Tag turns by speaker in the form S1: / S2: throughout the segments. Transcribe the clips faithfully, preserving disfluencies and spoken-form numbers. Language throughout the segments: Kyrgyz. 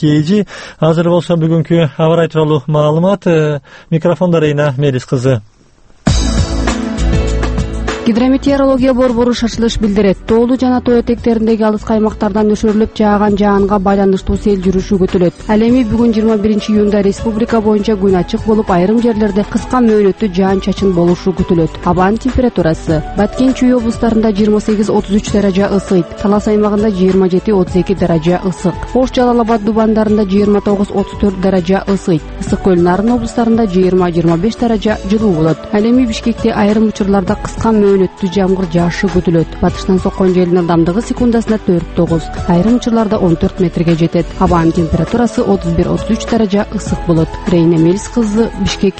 S1: кээжи. Азыр болсо бүгүнкү аба ырайы тууралуу маалымат. Микрофондо Рейна Мелис кызы.
S2: Гидрометеорология борбору шашылыш билдирет. Тоолуу жана тоо этектериндеги алыскы аймактардан өшүрүлүп жааган жаанга байланыштуу сел жүрүшү күтүлөт. Ал эми бүгүн жыйырма биринчи июнда республика боюнча күн ачык болуп, айрым жерлерде кыска мөөнөттүү жаан-чачын болушу күтүлөт. Абанын температурасы: Баткен Чүй облустарында жыйырма сегиз отуз үч даража ысыйт, Талас аймагында жыйырма жети отуз эки даража ысык, Ош Жалал Абад Дубандарында жыйырма тогуз отуз төрт даража ысыйт, Ысык көл Нарын облустарында жыйырма жыйырма беш даража жылуу болот. Ал эми Бишкекте айрым учурларда кыска мөөнөттүү жамгыр жаашы күтүлөт. Батыштан соккон желдин ылдамдыгы секундасына төрт тогуз, айрым учурларда он төрт метрге жетет. Абанын температурасы отуз бир отуз үч даража ысык болот. Рейна Мелис кызы, Бишкек.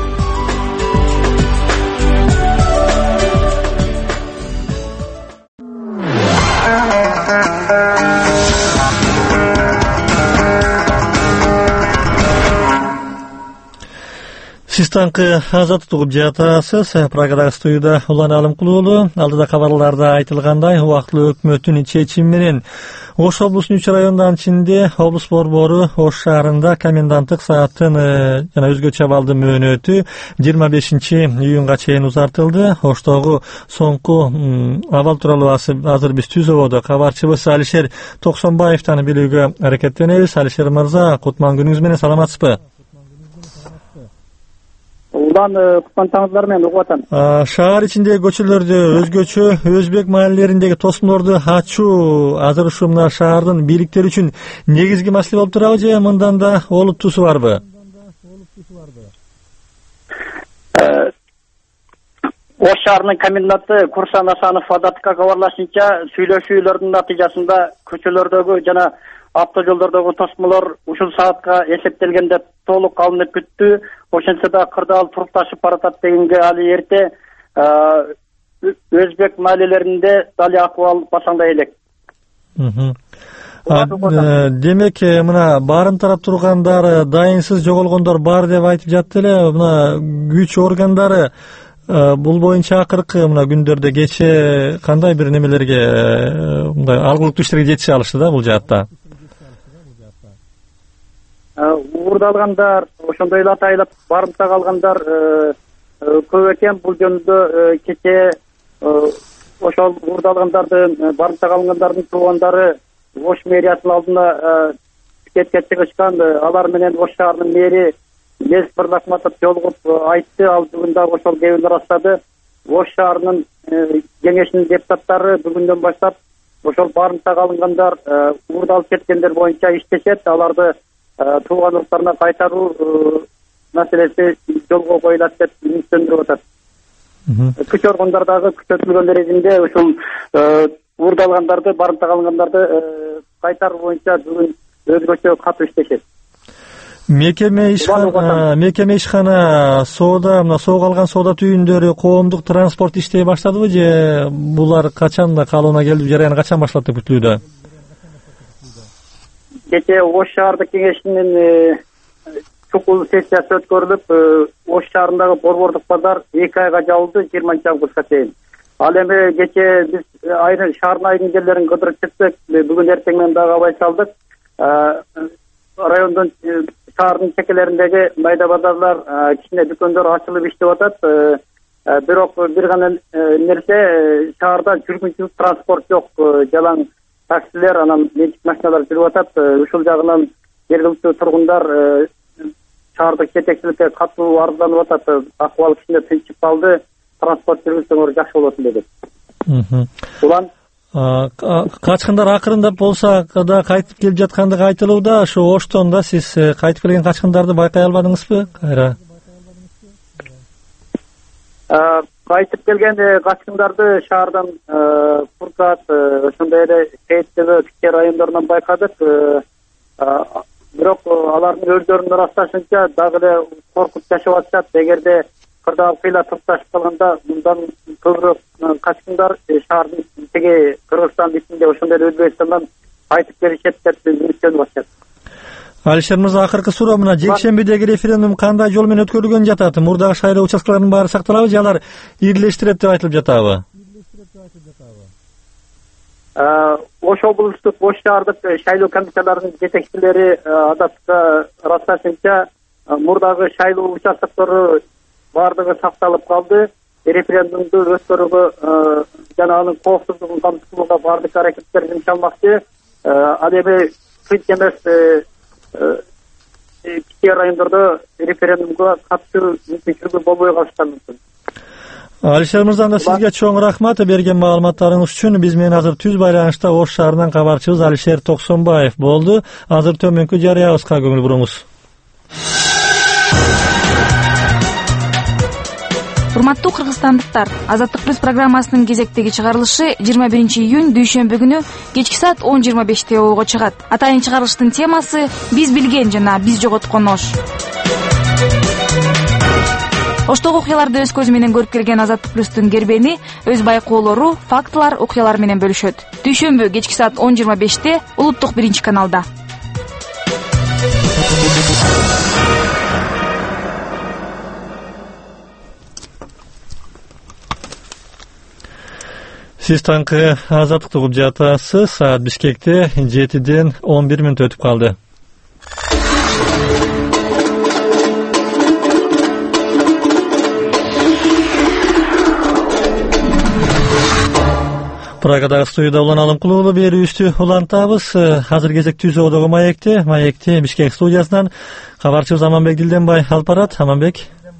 S1: Сиз таңкы азаттык угуп жатасыз. Программа студияда Улан Алымкулуулу. Алдыда кабарларда айтылгандай, убактылуу өкмөттүн чечими менен Ош облусунун үч районунун ичинде облус борбору Ош шаарында коменданттык сааттын жана өзгөчө абалды мөөнөтү жыйырма бешинчи июнга чейин узартылды. Оштогу соңку абал тууралуу азыр биз Түзөбодо кабарчыбыз Алишер Токсонбаевден билүүгө аракеттенебиз. Алишер мырза, кутман күнүңүз менен, саламатсызбы?
S3: Улан кутман таңыңыздар менен угуп атам.
S1: Шаар ичиндеги көчөлөрдө өзгөчө өзбек маалелериндеги тосмолорду ачуу азыр ушу мына шаардын бийликтери үчүн негизги маселе болуп турабы, же мындан да олуттуусу барбы?
S3: Ош шаарынын коменданты Курсан Асанов адатка кабарлашынча, сүйлөшүүлөрдүн натыйжасында көчөлөрдөгү жана автожолдордогу тосмолор ушул саатка эсептелгенде толук алынып бүттү. Ошентсе да кырдаал туруп ташып баратат дегенге али эрте. Өзбек маалелеринде дали акыбал башаңдай элек.
S1: Демек, мына барымтарап тургандар, дайынсыз жоголгондор бар деп айтып жатты эле. Мына күч органдары бул боюнча акыркы мына күндөрдө кече кандай бир немелерге, мындай алгылыктуу иштерге жетише алышты да бул жаатта?
S3: Уурдалгандар, ошондой эле атайлап барымта калгандар көп экен. Бул жөнүндө кече ошол уурдалгандардын, барымта калгандардын туугандары Ош мэриясынын алдына пикетке чыгышкан. Алар менен Ош шаарынын мэри Лез Бырлахматов жолугуп айтты. Ал бүгүн дагы ошол кебин ырастады. Ош шаарынын кеңешинин депутаттары бүгүндөн баштап ошол барымта калгандар, уурдалып кеткендер боюнча иштешет. Аларды туугандыктарына кайтаруу маселеси жолго коюлат деп үмүттөндүрүп атат. Күч органдар дагы күчөтүлгөн дережеде ушул уурдалгандарды, барымта калгандарды кайтаруу боюнча бүгүн өзгөчө катуу иштешет.
S1: Мекеме ишкана, мекеме ишкана соода, мына сууга алган соода түйүндөрү, коомдук транспорт иштей баштадыбы, же булар качан да калыбына келди, жарыяны качан башталат деп күтүлүүдө?
S3: Кече Ош шаардык кеңешинин чукул сессиясы өткөрүлүп, Ош шаарындагы борбордук базар эки айга жабылды, жыйырманчы августка чейин. Ал эми кече биз айрым шаардын айрым жерлерин кыдырып чыксак, бүгүн эртең менен дагы абай салдык. Райондун шаардын чекелериндеги майда базарлар, кичине дүкөндөр ачылып иштеп атат. Бирок бир гана нерсе, шаарда жүргүнчүлүк транспорт жок, жалаң таксилер, анан менчик машиналар жүрүп атат. Ушул жагынан жергиликтүү тургундар шаардык жетекчиликке катуу арызданып атат. Акыбал кичине тынчып калды, транспорт жүргүзсөңөр жакшы болот деп. Улан
S1: качкындар акырындап болсо да кайтып келип жаткандыгы айтылууда. Ошо Оштон да сиз кайтып келген качкындарды байкай албадыңызбы кайра?
S3: Кайтып келген качкындарды шаардан Фуркат, ошондой эле Сейиттеги кичи райондорунан байкадык. Бирок алардын өздөрүнүн ырасташынча дагы эле коркуп жашап атышат. Эгерде кырдаал кыйла тукташып калганда мындан көбүрөөк качкындар шаардын теги Кыргызстандын ичинде, ошондой эле Өзбекстандан кайтып келишет деп үмүттөнүп атышат.
S1: Алишер мырза, акыркы суроо мына жекшембидеги референдум кандай жол менен өткөрүлгөн жатат? Мурдагы шайлоо участкаларынын баары сакталабы, же алар ирилештирет деп айтылып жатабы?
S3: Ош облустук Ош шаардык шайлоо комиссияларынын жетекчилери адатка ырасташынча мурдагы шайлоо участоктору баардыгы сакталып калды. Референдумду өткөрүүгө жана анын коопсуздугун камсыздоого баардык аракеттер жасалмакчы. Ал эми Кыйт эмес кичи райондордо референдумга катышуу мүмкүнчүлүгү болбой калышы мүмкүн.
S1: Алишер мырза, сизге чоң рахмат берген маалыматтарыңыз үчүн. Биз менен азыр түз байланышта Ош шаарынан кабарчыбыз Алишер Токсонбаев болду. Азыр төмөнкү жарыябызга көңүл буруңуз.
S4: Урматтуу кыргызстандыктар, Азаттык плюс программасынын кезектеги чыгарылышы жыйырма биринчи июнь дүйшөмбү күнү кечки саат он жыйырма беште ого чыгат. Атайын чыгарылыштын темасы биз билген жана биз жоготкон Ош. Оштогу окуяларды өз көзү менен көрүп келген Азаттык плюстун кербени өз байкоолору, фактылар, окуялар менен бөлүшөт. Дүйшөмбү кечки саат он жыйырма беште улуттук биринчи каналда.
S1: Сиз таңкы Азаттыкты угуп жатасыз. Саат Бишкекте жетиден он бир мүнөт өтүп калды. Прагадагы студияда Улан Алымкулуу берүүбүздү улантабыз. Азыр кезек түз одогу маекте, маекте Бишкек студиясынан кабарчыбыз Аманбек Дилденбай алып барат. Аманбек.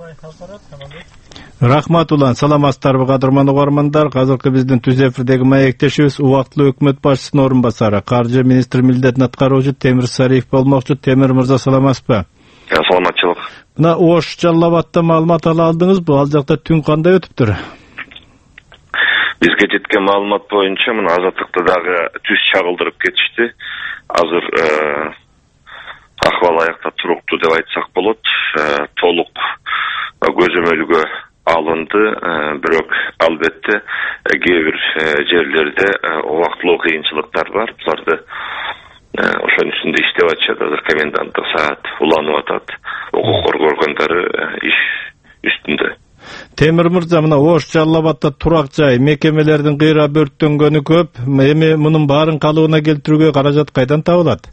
S5: Рахмат Улан, саламатсыздарбы кадырман угармандар. Азыркы биздин түз эфирдеги маектешибиз убактылуу өкмөт башчысынын орун басары, каржы министри милдетин аткаруучу Темир Сариев болмокчу. Темир мырза, саламатсызбы?
S6: Саламатчылык.
S5: Мына Ош Жалал Абадта маалымат ала алдыңызбы? Ал жакта түн кандай өтүптүр?
S6: Бизге жеткен маалымат боюнча мына Азаттыкта дагы түз чагылдырып кетишти. Азыр акыбал аякта туруктуу деп айтсак болот. Толук көзөмөлгө алынды, бирок албетте кээ бир жерлерде убактылуу кыйынчылыктар бар. Буларды ошонун үстүндө иштеп атышат. Азыр коменданттык саат уланып атат. Укук коргоо органдары иш үстүндө.
S5: Темир мырза, мына Ош Жалал Абадта турак жай, мекемелердин кыйра бөрттөнгөнү көп. Эми мунун баарын калыбына келтирүүгө каражат кайдан табылат?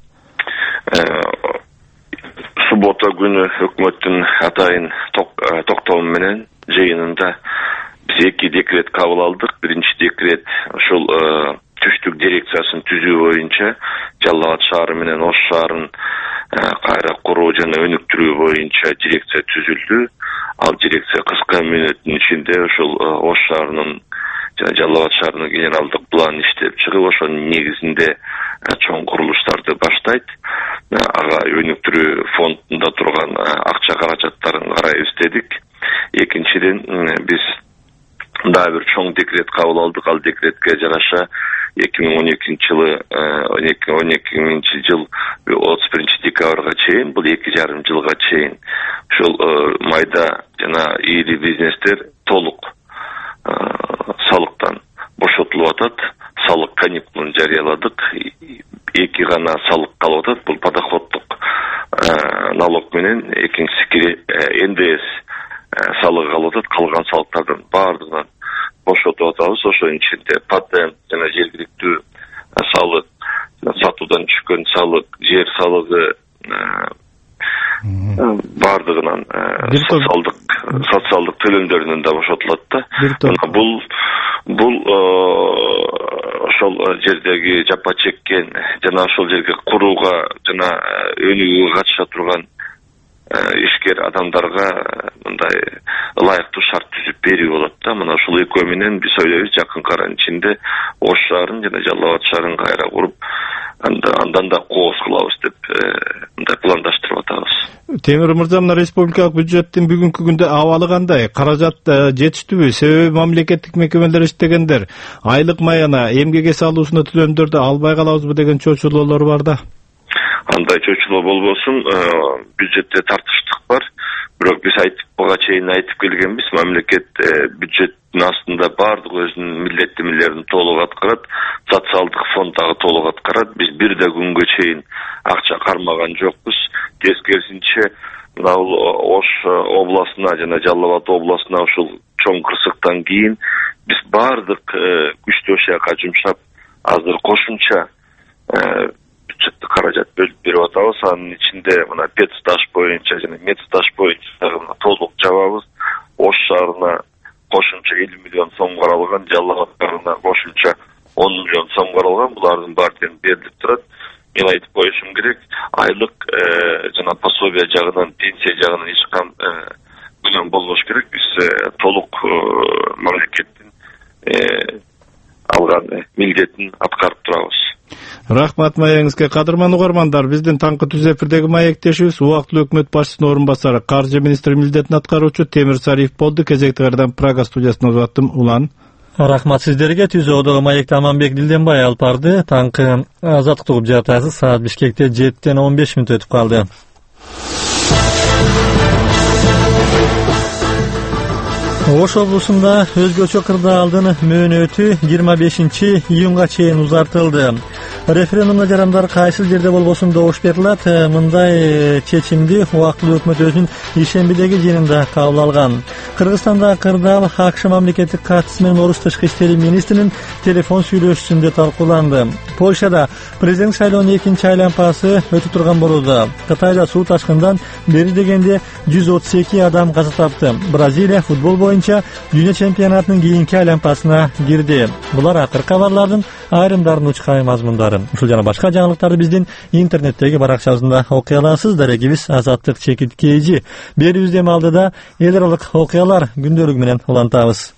S6: Суббота күнү өкмөттүн атайын токтому менен жыйынында биз эки декрет кабыл алдык. Биринчи декрет ушул түштүк дирекциясын түзүү боюнча Жалал Абад шаары менен Ош шаарын кайра куруу жана өнүктүрүү боюнча дирекция түзүлдү. Ал дирекция кыска мүнөттүн ичинде ушул Ош шаарынын жана Жалал Абад шаарынын генералдык планын иштеп чыгып, ошонун негизинде чоң курулуштарды баштайт. Ага өнүктүрүү фондунда турган акча каражаттарын карайбыз дедик. Экинчиден биз дагы бир чоң декрет кабыл алдык. Ал декретке жараша эки миң он экинчи жылы он эки миңинчи жыл отуз биринчи декабрга чейин, бул эки жарым жылга чейин ушул майда жана ийри бизнестер толук салыктан бошотулуп атат. Салык каникулун жарыяладык. Эки гана салык калып атат. Бул подоходдук налог менен экинчиси эн дэ эс салыгы калып атат. Калган салыктардын баардыгынан бошотуп атабыз. Ошонун ичинде патент жана жергиликтүү салык, сатуудан түшкөн салык, жер салыгы баардыгынан социалдык социалдык төлөмдөрүнөн да бошотулат да. Бул бул ошол жердеги жапа чеккен жана ошол жерге курууга жана өнүгүүгө катыша турган ишкер адамдарга мындай ылайыктуу шарт түзүп берүү болот да. Мына ушул экөө менен биз ойлойбуз жакын аранын ичинде Ош шаарын жана Жалал Абад шаарын кайра куруп, андан да кооз кылабыз деп мындай пландаштырып атабыз.
S5: Темир мырза, мына республикалык бюджеттин бүгүнкү күндө абалы кандай? Каражат жетиштүүбү? Себеби мамлекеттик мекемелер иштегендер айлык маяна, эмгеге салуусуна төлөмдөрдү албай калабызбы деген чочулоолор бар да.
S6: Андай чочулоо болбосун, бюджетте тартыштык бар. Бирок биз айтып буга чейин айтып келгенбиз, мамлекет бюджеттин астында баардык өзүнүн милдеттемелерин толук аткарат, социалдык фонд дагы толук аткарат. Биз бир да күнгө чейин акча кармаган жокпуз. Тескерисинче, мына Ош областына жана Жалал Абад областына ушул чоң кырсыктан кийин биз баардык күчтү ошол жака жумшап, азыр кошумча бюджеттик каражат бөлүп берип атабыз. Анын ичинде мына педстаж боюнча жана медстаж боюнча толук жабабыз. Ош шаарына кошумча элүү миллион сом каралган, Жалал Абад шаарына кошумча он миллион сом каралган. Булардын баары тең берилип турат. Мен айтып коюшум керек, айлык жана пособие жагынан, пенсия жагынан эч кам күнөө болбош керек. Биз толук мамлекеттин алган милдетин аткарып турабыз.
S5: Рахмат маегиңизге. Кадырман угармандар, биздин таңкы түз эфирдеги маектешибиз убактылуу өкмөт башчысынын орун басары, каржы министри милдетин аткаруучу Темир Сариев болду. Кезекти кайрадан Прага студиясына узаттым. Улан.
S1: Рахмат сиздерге. Түзөөдөгү маекти Аманбек Дилденбай алып барды. Таңкы азаттык угуп жатасыз. Саат Бишкекте жетиден он беш мүнөт өтүп калды. Ош облусунда өзгөчө кырдаалдын мөөнөтү жыйырма бешинчи июнга чейин узартылды. Референдумда жарандар кайсыл жерде болбосун добуш берилат. Мындай чечимди убактылуу өкмөт өзүнүн ишембидеги жыйынында кабыл алган. Кыргызстанда кырдаал АКШ мамлекеттик катчысы менен Орус тышкы иштери министринин телефон сүйлөшүүсүндө талкууланды. Польшада президент шайлоонун экинчи айланпасы өтүп турган болууда. Кытайда суу ташкындан бери дегенде жүз отуз эки адам каза тапты. Бразилия футбол боюнча дүйнө чемпионатынын кийинки айланпасына кирди. Булар акыркы кабарлардын айрымдарын учкай мазмундары. Ушул жана башка жаңылыктарды биздин интернеттеги баракчабызда окуй аласыз. Дарегибиз Азаттык Чекит Кейжи. Берүүбүздө алдыда эл аралык окуялар күндөлүгү менен улантабыз.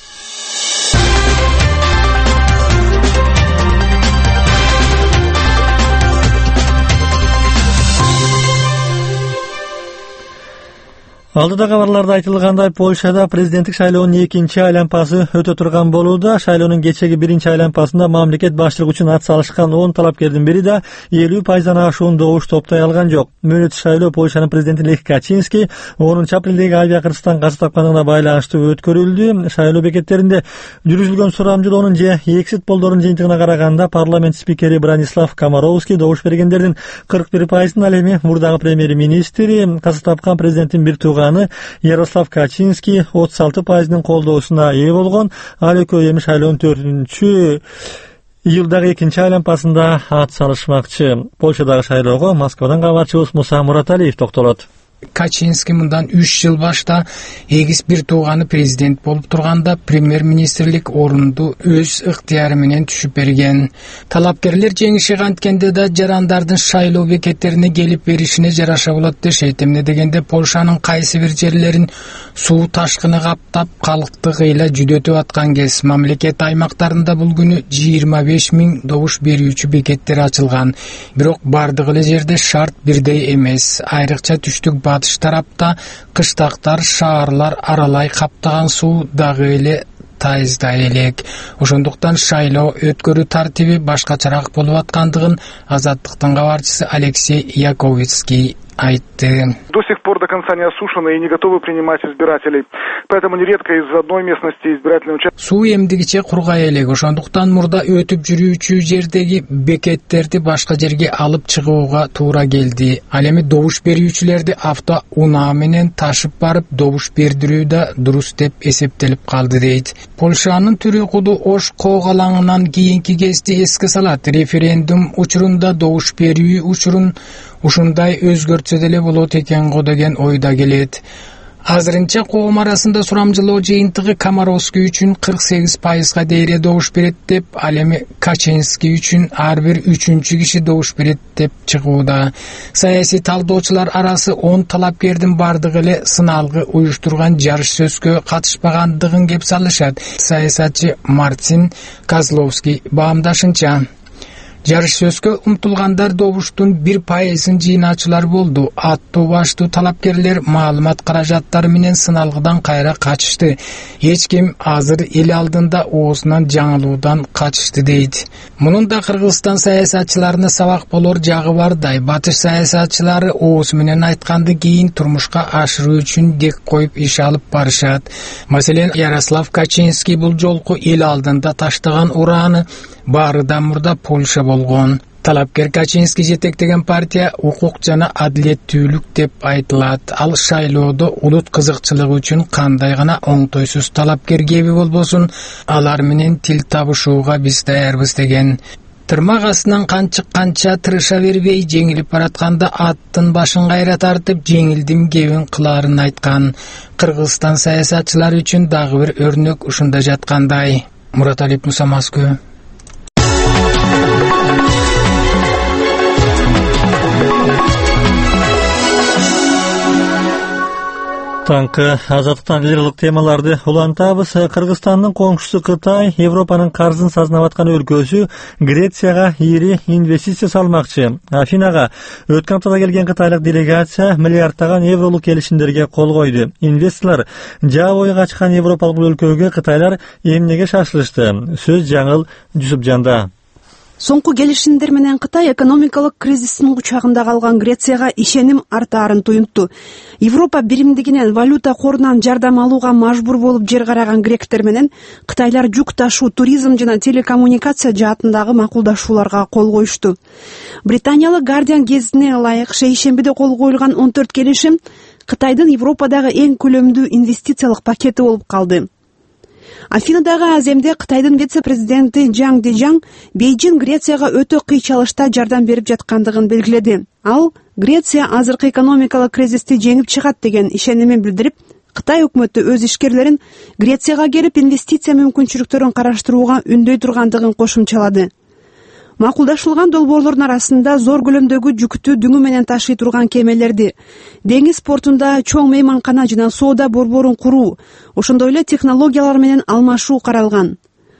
S1: Алдыда кабарларда айтылгандай, Польшада президенттик шайлоонун экинчи айланпасы өтө турган болууда. Шайлоонун кечеги биринчи айланпасында мамлекет башчылыгы үчүн ат салышкан он талапкердин бири да элүү пайыздан ашуун добуш топтой алган жок. Мөөнөт шайлоо Польшанын президенти Лех Качинский онунчу апрелдеги авиакыргызстан каза тапканына байланыштуу өткөрүлдү. Шайлоо бекеттеринде жүргүзүлгөн сурамжылоонун же экзит полдорунун жыйынтыгына караганда парламент спикери Бранислав Комаровский добуш бергендердин кырк бир пайызын, ал эми мурдагы премьер-министри каза тапкан президенттин бир тууганы Ярослав Качинский отуз алты пайыздын колдоосуна ээ болгон. Ал экөө эми шайлоонун төртүнчү июлдагы экинчи айланпасында ат салышмакчы. Польшадагы шайлоого Москвадан кабарчыбыз Муса Мураталиев токтолот.
S7: Качинский мындан үч жыл башта эгиз бир тууганы президент болуп турганда премьер-министрлик орунду өз ыктыяры менен түшүп берген. Талапкерлер жеңиши канткенде да жарандардын шайлоо бекеттерине келип беришине жараша болот дешет. Эмне дегенде Польшанын кайсы бир жерлерин суу ташкыны каптап, калкты кыйла жүдөтүп аткан кез мамлекет аймактарында бул күнү жыйырма беш миң добуш берүүчү бекеттер ачылган. Бирок бардык эле жерде шарт бирдей эмес. Айрыкча түштүк батыш тарапта кыштактар, шаарлар аралай каптаган суу дагы эле тайыздай элек. Ошондуктан шайлоо өткөрүү тартиби башкачараак болуп аткандыгын Азаттыктын кабарчысы Алексей Яковицкий айтты.
S8: До сих пор до конца не осушены и не готовы принимать избирателей. Поэтому нередко из одной местности избирательный участок.
S7: Суу эмдигиче кургай элек. Ошондуктан мурда өтүп жүрүүчү жердеги бекеттерди башка жерге алып чыгууга туура келди. Ал эми добуш берүүчүлөрдү авто унаа менен ташып барып добуш бердирүү да дурус деп эсептелип калды дейт. Польшанын Түрү Куду Ош коогалаңынан кийинки кезде эске салат. Референдум учурунда добуш берүү учурун ушундай өзгөртсө деле болот экен го деген ойда келет. Азырынча коом арасында сурамжылоо жыйынтыгы Комаровский үчүн кырк сегиз пайызга дейре добуш берет деп, ал эми Качинский үчүн ар бир үчүнчү киши добуш берет деп чыгууда. Саясий талдоочулар арасы он талапкердин бардыгы эле сыналгы уюштурган жарыш сөзгө катышпагандыгын кеп салышат. Саясатчы Мартин Козловский баамдашынча, жарыш сөзгө умтулгандар добуштун бир пайызын жыйнаачылар болду. Аттуу баштуу талапкерлер маалымат каражаттары менен сыналгыдан кайра качышты. Эч ким азыр эл алдында оозунан жаңылуудан качышты дейт. Мунун да Кыргызстан саясатчыларына сабак болор жагы бардай. Батыш саясатчылары ооз менен айтканды кийин турмушка ашыруу үчүн дек коюп иш алып барышат. Маселен, Ярослав Качинский бул жолку эл алдында таштаган урааны баарыдан мурда Польша болгон. Талапкер Качинский жетектеген партия укук жана адилеттүүлүк деп айтылат. Ал шайлоодо улут кызыкчылыгы үчүн кандай гана оңтойсуз талапкер кеби болбосун, алар менен тил табышууга биз даярбыз деген. Тырмак астынан канчык канча тырыша бербей жеңилип баратканда аттын башын кайра тартып жеңилдим кебин кылаарын айткан. Кыргызстан саясатчылары үчүн дагы бир өрнөк ушунда жаткандай. Мураталип Муса, Москва.
S1: Таңкы азаттыктан лиралык темаларды улантабыз. Кыргызстандын коңшусу Кытай Европанын карзын сазнап аткан өлкөсү Грецияга ири инвестиция салмакчы. Афинага өткөн аптада келген кытайлык делегация миллиардтаган евролук келишимдерге кол койду. Инвесторлор жаа бою качкан европалык өлкөгө кытайлар эмнеге шашылышты? Сөз жаңыл Жусупжанда.
S9: Соңку келишимдер менен Кытай экономикалык кризистин кучагында калган Грецияга ишеним артаарын туюнтту. Европа биримдигинен валюта корунан жардам алууга мажбур болуп жер караган гректер менен кытайлар жүк ташуу, туризм жана телекоммуникация жаатындагы макулдашууларга кол коюшту. Британиялык Guardian гезитине ылайык шейшембиде кол коюлган он төрт келишим Кытайдын Европадагы эң көлөмдүү инвестициялык пакети болуп калды. Афинадагы аземде Кытайдын вице-президенти Жаң Дежаң Бейжин Грецияга өтө кыйчалышта жардам берип жаткандыгын белгиледи. Ал Греция азыркы экономикалык кризисти жеңип чыгат деген ишенимин билдирип, Кытай өкмөтү өз ишкерлерин Грецияга келип инвестиция мүмкүнчүлүктөрүн караштырууга үндөй тургандыгын кошумчалады. Макулдашылган долбоорлордун арасында зор көлөмдөгү жүктү дүңү менен ташый турган кемелерди, деңиз портунда чоң мейманкана жана соода борборун куруу, ошондой эле технологиялар менен алмашуу каралган.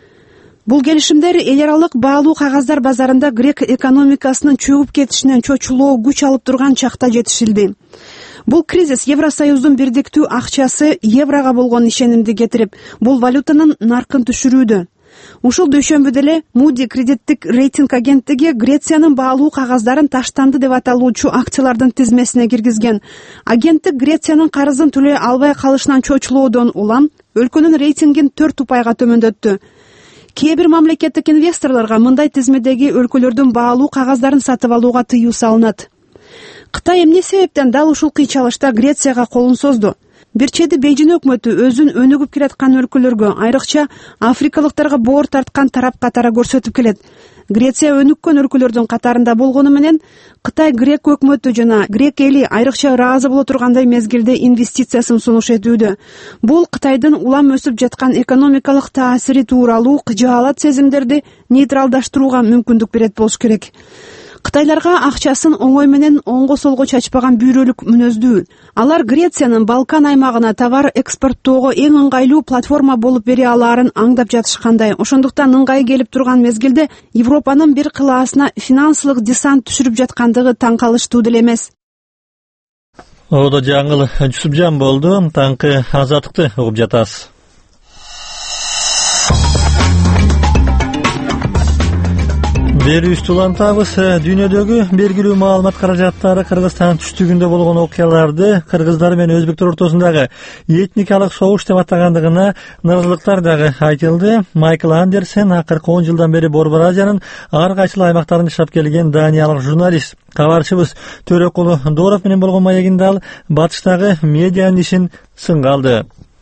S9: Бул келишимдер эл аралык баалуу кагаздар базарында грек экономикасынын чөгүп кетишинен чочулоо күч алып турган чакта жетишилди. Бул кризис Евросоюздун бирдиктүү акчасы еврого болгон ишенимди кетирип, бул валютанын наркын түшүрүүдө. Ушул дүйшөмбүдө эле Moody кредиттик рейтинг агенттиги Грециянын баалуу кагаздарын таштанды деп аталуучу акциялардын тизмесине киргизген. Агенттик Грециянын карызын төлөй албай калышынан чочулоодон улам өлкөнүн рейтингин төрт упайга төмөндөттү. Кээ бир мамлекеттик инвесторлорго мындай тизмедеги өлкөлөрдүн баалуу кагаздарын сатып алууга тыюу салынат. Кытай эмне себептен дал ушул кыйчалышта Грецияга колун созду? Бир чети Бейжин өкмөтү өзүн өнүгүп келаткан өлкөлөргө, айрыкча африкалыктарга боор тарткан тарап катары көрсөтүп келет. Греция өнүккөн өлкөлөрдүн катарында болгону менен Кытай грек өкмөтү жана грек эли айрыкча ыраазы боло тургандай мезгилде инвестициясын сунуш этүүдө. Бул Кытайдын улам өсүп жаткан экономикалык таасири тууралуу кыжаалат сезимдерди нейтралдаштырууга мүмкүндүк берет болуш керек. Кытайларга акчасын оңой менен оңго солго чачпаган бүйрөлүк мүнөздүү. Алар Грециянын Балкан аймагына товар экспорттоого эң ыңгайлуу платформа болуп бере алаарын аңдап жатышкандай. Ошондуктан ыңгай келип турган мезгилде Европанын бир кылаасына финансылык десант түшүрүп жаткандыгы таң калыштуу деле эмес.
S1: Оодо жаңыл Жусупжан болду. Таңкы азаттыкты угуп жатасыз. Берүүбүздү улантабыз. Дүйнөдөгү белгилүү маалымат каражаттары Кыргызстан түштүгүндө болгон окуяларды кыргыздар менен өзбектер ортосундагы этникалык согуш деп атагандыгына нааразылыктар дагы айтылды. Майкл Андерсен акыркы он жылдан бери Борбор Азиянын ар кайсыл аймактарында жашап келген даниялык журналист. Кабарчыбыз Төрөкулу Дооров менен болгон маегинде ал батыштагы медианын ишин сынга алды.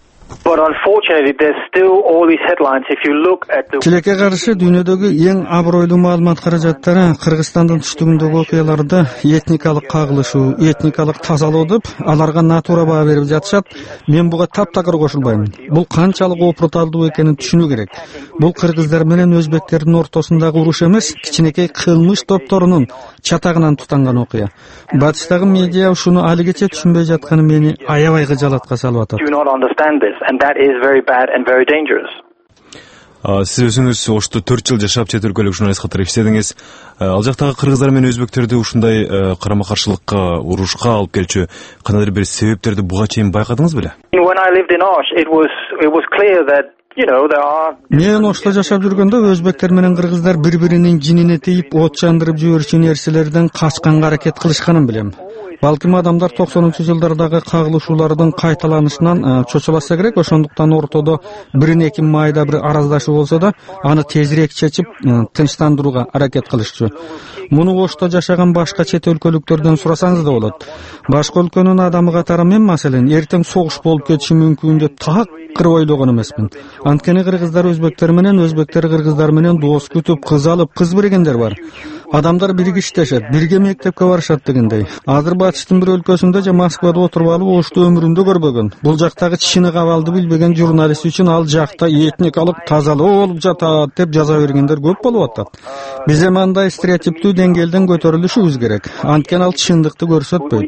S10: Тилекке каршы дүйнөдөгү эң абройлуу маалымат каражаттары Кыргызстандын түштүгүндөгү окуяларда этникалык кагылышуу, этникалык тазалоо деп аларга натура баа берип жатышат. Мен буга таптакыр кошулбайм. Бул канчалык опурталдуу экенин түшүнүү керек. Бул кыргыздар менен өзбектердин ортосундагы уруш эмес, кичинекей кылмыш топторунун чатагынан тутанган окуя. Батыштагы медиа ушуну алигече түшүнбөй жатканы мени аябай кыжаалатка салып атат.
S11: And that is very bad and very dangerous.
S12: Сиз өзүңүз ошто төрт жыл жашап чет өлкөлүк журналист катары иштедиңиз. Ал жактагы кыргыздар менен өзбектерди ушундай карама-каршылыкка, урушка алып келчү кандайдыр бир себептерди буга чейин байкадыңыз беле?
S11: When I lived in Osh, it was it was clear that
S10: Мен Ошто жашап жүргөндө өзбектер менен кыргыздар бири-биринин жинине тийип, от жандырып жиберүүчү нерселерден качканга аракет кылышканын билем. балким адамдар токсонунчу жылдардагы кагылышуулардын кайталанышынан чочулашса керек. Ошондуктан ортодо бир эки майда бир араздашуу болсо да аны тезирээк чечип тынчтандырууга аракет кылышчу. Муну Ошто жашаган башка чет өлкөлүктөрдөн сурасаңыз да болот. Башка өлкөнүн адамы катары мен маселен эртең согуш болуп кетиши мүмкүн деп такыр ойлогон эмесмин. Анткени кыргыздар өзбектер менен, өзбектер кыргыздар менен дос күтүп, кыз алып, кыз бергендер бар. Адамдар бирге иштешет, бирге мектепке барышат дегендей. Азыр батыштын бир өлкөсүндө же Москвада отуруп алып Ошту өмүрүндө көрбөгөн. Бул жактагы чынык абалды билбеген журналист үчүн ал жакта этникалык тазалоо болуп жатат деп жаза бергендер көп болуп атат. Биз эми андай стереотиптүү деңгээлден көтөрүлүшүбүз керек. Анткени ал чындыкты көрсөтпөйт.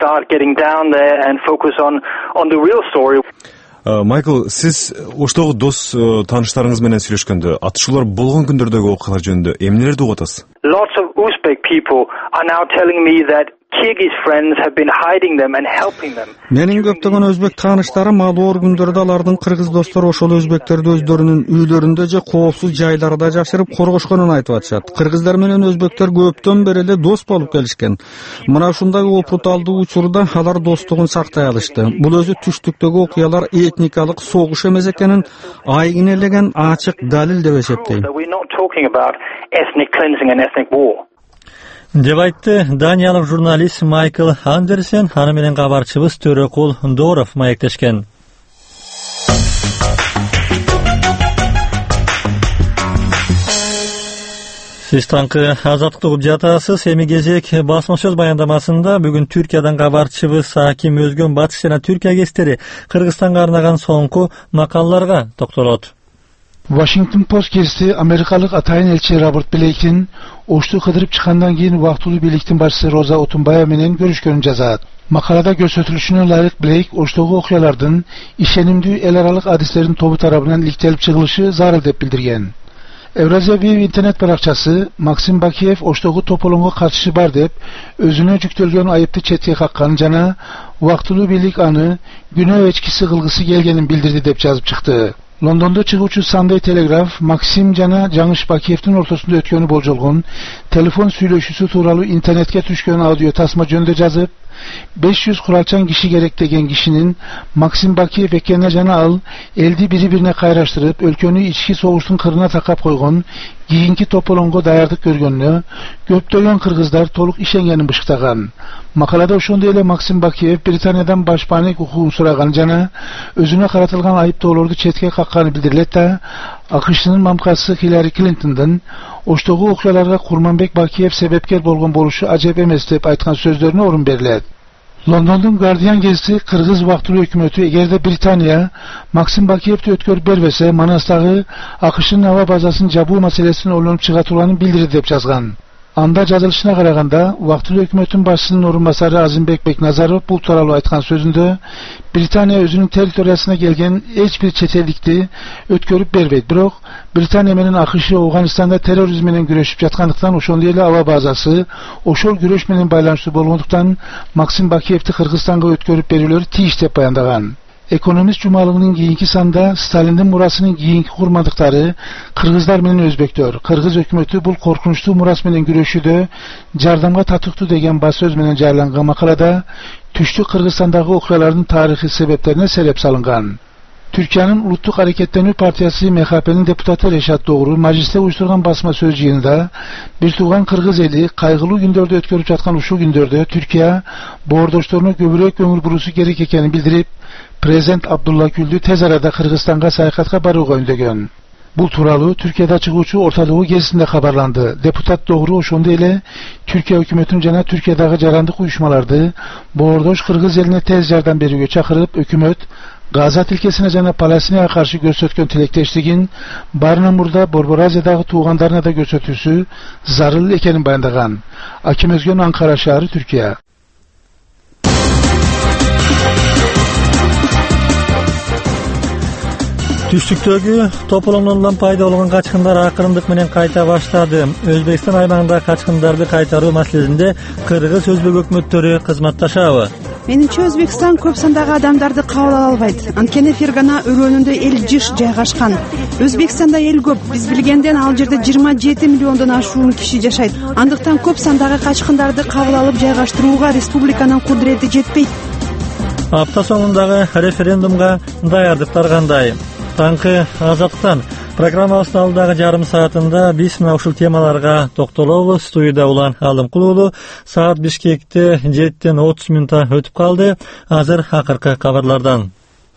S12: Майкл, сиз Оштогу дос тааныштарыңыз менен сүйлөшкөндө атышуулар болгон күндөрдөгү окуялар жөнүндө эмнелерди угуп атасыз?
S11: Lots of Uzbek people are now telling me that Kyrgyz friends have been hiding them and helping them.
S10: Менин көптөгөн өзбек тааныштарым ал оор күндөрдө алардын кыргыз достору ошол өзбектерди өздөрүнүн үйлөрүндө же коопсуз жайларда жашырып коргошконун айтып атышат. Кыргыздар менен өзбектер көптөн бери эле дос болуп келишкен. Мына ушундагы опурталдуу учурда алар достугун сактай алышты. Бул өзү түштүктөгү окуялар этникалык согуш эмес экенин айгинелеген ачык далил деп эсептейм.
S1: деп айтты Даниялык журналист Майкл Андерсен. Аны менен кабарчыбыз Төрөкул Дооров маектешкен. Сиз таңкы Азаттыкты угуп жатасыз. Эми кезек басма сөз баяндамасында бүгүн Түркиядан кабарчыбыз Аким Өзгөн Батыш жана Түркия гезиттери Кыргызстанга арнаган соңку макалаларга токтолот.
S13: Washington Post gezisi Amerikalık atayın elçi Robert Blake'in Oştu kıdırıp çıkandan keyin vaktulu birliktin başçısı Rosa Otunbaya menen görüşkönün жазат. Makalada görsötülüşüne layık Blake Oştoğu okuyalardan işenimdүү el aralık hadislerin tobu tarafından ilktelip çıkılışı zarıl dep bildirgen. Evrazya bir internet barakçası Maksim Bakiyev Oştoğu topolonga karşı bar dep özüne жүктөлгөн ayıptı çetke kakkan jana vaktulu birlik anı günö eçkisi kılgısı gelgenin bildirdi dep жазып çıktı. Londonda çıgıuçu Sunday Telegraph Maksim jana Жаңыш Bakiyevdin ortasında ötkönü bolжолгон telefon süйлөшүүсү тууралуу internetке түшкөн audio tasma жөнүндө жазып beş yüz kuralçan kişi gerek degen kişinin Maksim Bakiyev ekene jana al eldi biri birine kayraştırıp өлкөнү içki soğuştun kırına takap koygon kийинки topolongo dayardık görgөнүnө көптөгөн kırgızlar толук ишенгенин бышыктаган. Makalada ошондой эле Maksim Bakiyev Британиядан башпаник укугун сураган жана өзүнө каратылган айыптоолорду четке какканы билдирилет да АКШнын мамкасы Хиллари Клинтондун Оштогу окуяларга Курманбек Бакиев себепкер болгон болушу ажеп эмес деп айткан сөздөрүнө орун берилет. London'un Guardian gezisi Kırgız vaktulu hükümeti egerde Britanya Maksim Bakiyev'de ötkörüp bermese Manastagı AKŞ'nın hava bazasının jabуу maselesini olunup çıgatılanın bildirdi dep жазган. Анда жазылышына караганда вактылуу өкмөттүн башчысынын орунбасары Азимбек Бекназаров бул тууралуу айткан сөзүндө Британия өзүнүн территориясына келген эч бир чет элдикти өткөрүп бербейт. Бирок Британия менен АКШ Афганистанда терроризм менен күрөшүп жаткандыктан ошондой эле аба базасы ошол күрөш менен байланыштуу болгондуктан Максим Бакиевди Кыргызстанга өткөрүп берүүлөрү тийиш деп баяндаган. Ekonomist Cumalığının keyinki sanda Stalin'in murasının keyinki kurmadıkları Kırgızlar menen özbekler. Kırgız hükümeti bul korkunçlu muras menen güreşüde jardamga tatıktı degen bas söz menen jarlangan makalada Tüştü Kırgızstandagı okuyaların tarihi sebeplerine sebep salıngan. Türkiye'nin Ulutluk Hareketlenme Partiyası M H P'nin deputatı Reşat Doğru majliste uyuşturgan basma söz jığınında bir tuğan Kırgız eli kaygılı gündörde ötkörüp жаткан uşu gündörde Türkiye boğordoşlarına göbürek kömür burusu gerek ekeni bildirip Prezident Abdullah Gül'dü tez arada Kırgızstan'a sayakatka barıuga öndөгөн. Bul tuuralı Türkiye'de çıgıuçu ortalığı gezisinde haberlandı. Deputat Doğru oşonda ele Türkiye hükümetinin jana Türkiye'dagi jarandık uyuşmalardı boğordoş Kırgız eline tez yardım berүүgө çakırıp hükümet Gazat ilkesine jana Palestina'ya karşı görsötkön tilekteşligin barına burada Borboraziyaдағы tuğandarına da görsötүүsü zarıl ekenin bayandagan. Akim Özgön, Ankara şahri, Türkiye.
S1: Түштүктөгү тополоңдон пайда болгон качкындар акырындык менен кайта баштады. Өзбекстан аймагында качкындарды кайтаруу маселесинде Кыргыз өзбек өкмөттөрү кызматташабы?
S9: менимче Өзбекстан көп сандагы адамдарды кабыл ала албайт. Анткени Фергана өрөөнүндө эл жыш жайгашкан. Өзбекстанда эл көп. Биз билгенден ал жерде жыйырма жети миллиондон ашуун киши жашайт. Андыктан көп сандагы качкындарды кабыл алып жайгаштырууга республиканын кудурети жетпейт.
S1: Апта соңундагы референдумга даярдыктар кандай? Таңкы Азаттыктан программабыздын алдыдагы жарым саатында биз мына ушул темаларга токтолобуз. Студияда Улан Алымкулуулу. Саат Бишкекте жеттен отуз мүнөт өтүп калды. Азыр акыркы кабарлардан.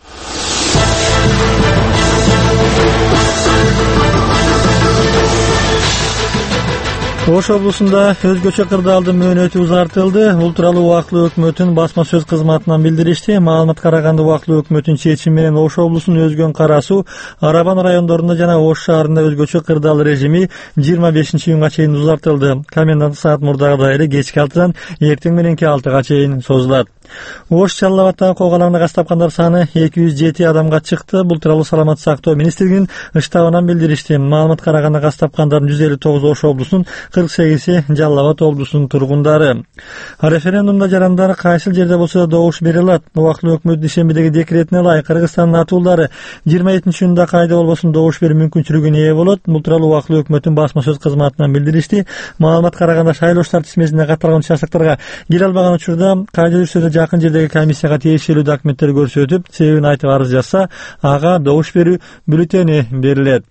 S1: Ош облусунда өзгөчө кырдаалдын мөөнөтү узартылды. Бул тууралуу убактылуу өкмөттүн басма сөз кызматынан билдиришти. Маалымат караганда убактылуу өкмөттүн чечими менен Ош облусунун өзгөн карасуу Арабан райондорунда жана Ош шаарында өзгөчө кырдаал режими жыйырма бешинчи июнга чейин узартылды. Комендант саат мурдагыдай эле кечки алтыдан эртең мененки алтыга чейин созулат. Ош Жалал Абадтагы кол калаңына газ тапкандар саны эки жүз жети адамга чыкты. Бул тууралуу Саламаттык сактоо министрлигинин штабынан билдиришти. Маалымат караганда газ тапкандардын жүз элүү тогузу Ош облусунун, кырк сегизи Жалал Абад облусунун тургундары. Референдумда жарандар кайсыл жерде болсо да добуш бере алат. Убактылуу өкмөттүн ишембидеги декретине ылайык Кыргызстандын атуулдары жыйырма жетинчи июнда кайда болбосун добуш берүү мүмкүнчүлүгүнө ээ болот. Бул тууралуу убактылуу өкмөттүн басма сөз кызматынан билдиришти. Маалымат караганда шайлоо тизмесине катталган участокторго келе албаган учурда кайда жүрсө да жакын жердеги комиссияга тиешелүү документтер көрсөтүп, себебин айтып арыз жазса, ага добуш берүү бюллетени берилет.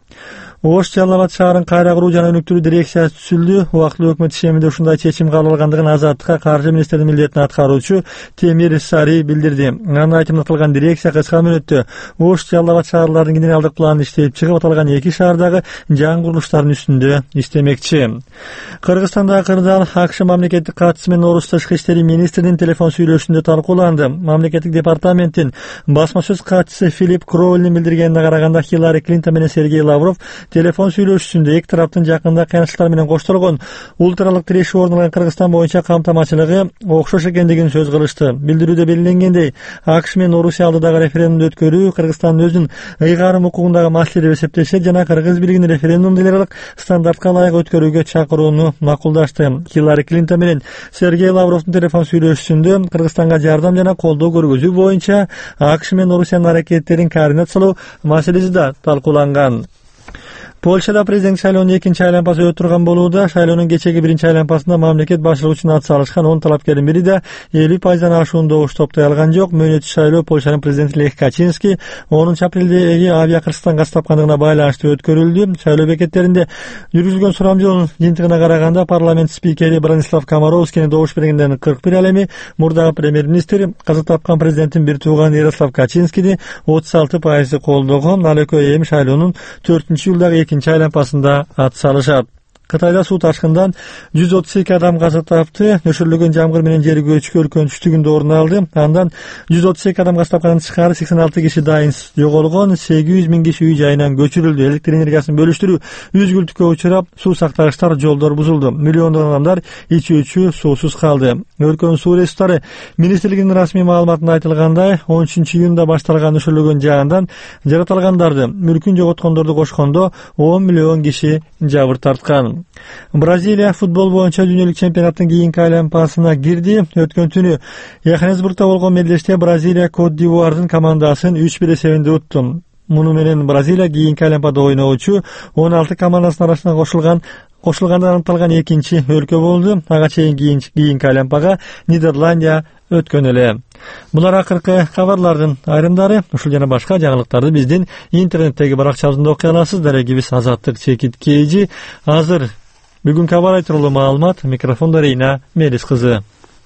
S1: Ош Жалал Абад шаарын кайра куруу жана өнүктүрүү дирекциясы түзүлдү. Убактылуу өкмөт ишеминде ушундай чечим кабыл алгандыгын Азаттыкка каржы министринин милдетин аткаруучу Темир Сари билдирди. Анын айтымында аталган дирекция кыска мөөнөттө Ош Жалал Абад шаарларынын генералдык планын иштеп чыгып, аталган эки шаардагы жаңы курулуштардын үстүндө иштемекчи. Кыргызстандагы кырдаал АКШ мамлекеттик катчысы менен Орус тышкы иштери министринин телефон сүйлөшүүндө талкууланды. Мамлекеттик департаменттин басма сөз катчысы Филипп Кроулдун билдиргенине караганда, Хиллари Клинтон менен Сергей Лавров телефон сүйлөшүүсүндө эки тараптын жакында кыйынчылыктар менен коштолгон улутралык тирешүү орун алган Кыргызстан боюнча камтамачылыгы окшош экендигин сөз кылышты. Билдирүүдө белгиленгендей, АКШ менен Орусия алдыдагы референдумду өткөрүү Кыргызстандын өзүнүн ыйгарым укугундагы маселе деп эсептешет жана Кыргыз бийлигинин референдумду эл аралык стандартка ылайык өткөрүүгө чакырууну макулдашты. Хиллари Клинтон менен Сергей Лавровдун телефон сүйлөшүүсүндө Кыргызстанга жардам жана колдоо көргөзүү боюнча АКШ менен Орусиянын аракеттерин координациялоо маселеси да талкууланган. Польшада президент шайлоонун экинчи айланпасы өтүп турган болууда. Шайлоонун кечеги биринчи айланпасында мамлекет башчылыгы үчүн ат салышкан он талапкердин бири да элүү пайыздан ашуун добуш топтой алган жок. Мөөнөтү шайлоо Польшанын президенти Лех Качински онунчу апрелдеги авиакырсыктан газ тапкандыгына байланыштуу өткөрүлдү. Шайлоо бекеттеринде жүргүзүлгөн сурамжылоонун жыйынтыгына караганда парламент спикери Бронислав Комаровскийни добуш бергендердин кырк бир, ал эми мурдагы премьер-министр каза тапкан президенттин бир тууганы Ярослав Качинскини отуз алты пайызы колдогон. Ал экөө эми шайлоонун төртүнчү июлдагы экинчи айланпасында ат салышат. Кытайда суу ташкындан жүз отуз эки адам каза тапты. Нөшөрлөгөн жамгыр менен жер көчкү өлкөнүн түштүгүндө орун алды. Андан жүз отуз эки адам газ тапкандан тышкары сексен алты киши дайынсыз жоголгон. сегиз жүз миң киши үй жайынан көчүрүлдү. Электр энергиясын бөлүштүрүү үзгүлтүккө учурап, суу сактагычтар, жолдор бузулду. Миллиондон адамдар ичүүчү суусуз калды. Өлкөнүн суу ресурстары министрлигинин расмий маалыматында айтылгандай, он үчүнчү июнда башталган нөшөрлөгөн жаандан жаратылгандарды, мүлкүн жоготкондорду кошкондо он миллион киши жабыр тарткан. Бразилия футбол боюнча дүйнөлүк чемпионаттын кийинки айланпасына кирди. Өткөн түнү Йоханнесбургда болгон мелдеште Бразилия Кот д'Ивуардын командасын үч бир эсебинде утту. Муну менен Бразилия кийинки айланпада ойноочу он алты командасынын арасына кошулган кошулгандан аныкталган экинчи өлкө болду. Ага чейин кийинки айланпага Нидерландия өткөн эле. Булар акыркы кабарлардын айрымдары. Ушул жана башка жаңылыктарды биздин интернеттеги баракчабызда окуй аласыз. Дарегибиз Азаттык Чекит Кейжи. Азыр бүгүнкү кабар тууралуу маалымат. Микрофондо Рейна Мелис кызы.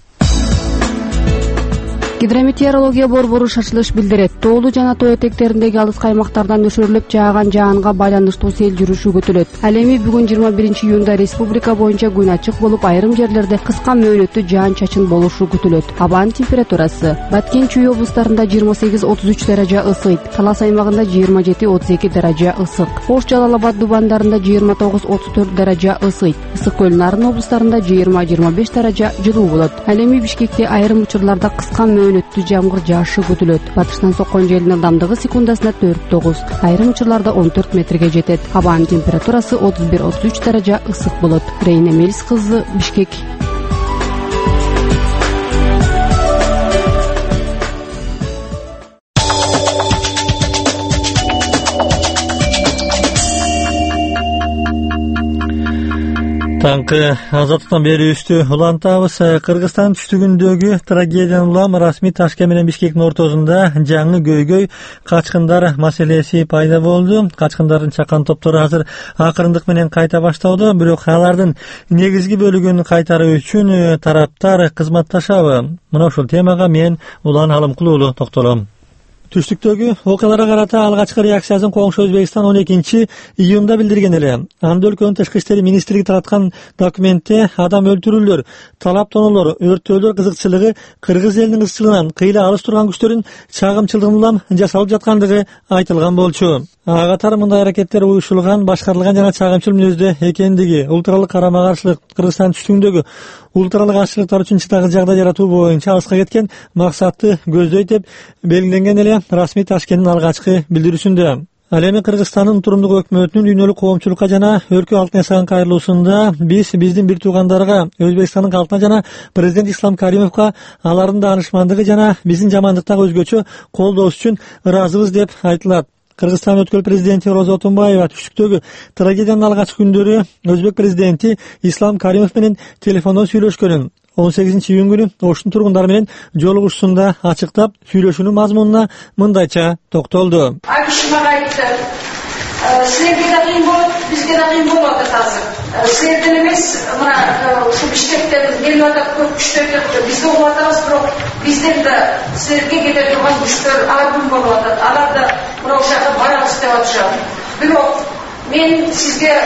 S2: Гидрометеорология борбору шашылыш билдирет. Тоолуу жана тоо этектериндеги алыс каймактардан нөшөрлөп жааган жаанга байланыштуу сел жүрүшү күтүлөт. Ал эми бүгүн жыйырма биринчи июнда республика боюнча күн ачык болуп, айрым жерлерде кыска мөөнөттүү жаан-чачын болушу күтүлөт. Абанын температурасы: Баткен Чүй облустарында жыйырма сегиз отуз үч даража ысыйт, Талас аймагында жыйырма жети отуз эки даража ысык, Ош Жалал Абад дубандарында жыйырма тогуз отуз төрт даража ысыйт, Ысык көл Нарын облустарында жыйырма жыйырма беш даража жылуу болот. Ал эми Бишкекте айрым учурларда кыска мөөнөттүү жамгыр жаашы күтүлөт. Батыштан соккон желдин ылдамдыгы секундасына төрт тогуз, айрым учурларда он төрт метрге жетет. Абанын температурасы отуз бир отуз үч даража ысык болот. Рейна Мелис кызы, Бишкек.
S1: Таңкы азаттыктан берүүбүздү улантабыз. Кыргызстан түштүгүндөгү трагедиянын улам расмий Ташкент менен Бишкектин ортосунда жаңы көйгөй качкындар маселеси пайда болду. Качкындардын чакан топтору азыр акырындык менен кайта баштоодо, бирок алардын негизги бөлүгүн кайтаруу үчүн тараптар кызматташабы? Мына ушул темага мен Улан Алымкулуу токтолом. Түштүктөгү окуяларга карата алгачкы реакциясын коңшу Өзбекстан он экинчи июнда билдирген эле. Анда өлкөнүн тышкы иштери министрлиги тараткан документте адам өлтүрүүлөр, талап тоноолор, өрттөөлөр кызыкчылыгы кыргыз элинин кызыкчылыгынан кыйла алыс турган күчтөрдүн чагымчылыгын улам жасалып жаткандыгы айтылган болчу. Ага катары мындай аракеттер уюшулган, башкарылган жана чагымчыл мүнөздө экендиги, ултралык карама-каршылык Кыргызстан түштүгүндөгү ултралык каршылыктар үчүн чыдагыл жагдай жаратуу боюнча алыска кеткен максатты көздөйт деп белгиленген эле расмий Ташкенттин алгачкы билдирүүсүндө. Ал эми Кыргызстандын турумдук өкмөтүнүн дүйнөлүк коомчулукка жана өлкө калкына жасаган кайрылуусунда биз биздин бир туугандарга, Өзбекстандын калкына жана президент Ислам Каримовго алардын даанышмандыгы жана биздин жамандыктагы өзгөчө колдоосу үчүн ыраазыбыз деп айтылат. Кыргызстан өткөл президенти Роза Отунбаева түштүктөгү трагедиянын алгачкы күндөрү Өзбек президенти Ислам Каримов менен телефондон сүйлөшкөнүн, он сегизинчи июнь күнү Оштун тургундары менен жолугушуусунда ачыктап, сүйлөшүүнүн мазмунуна мындайча токтолду. Силерге да кыйын болот, бизге да кыйын болуп атат азыр. Силерден эмес, мына ушу Бишкектен келип атат көп күчтөр, бизди угуп атабыз, бирок бизден да силерге кете турган күчтөр ар болуп атат. Алар да мына ошол жака барабыз деп атышат. Бирок мен сизге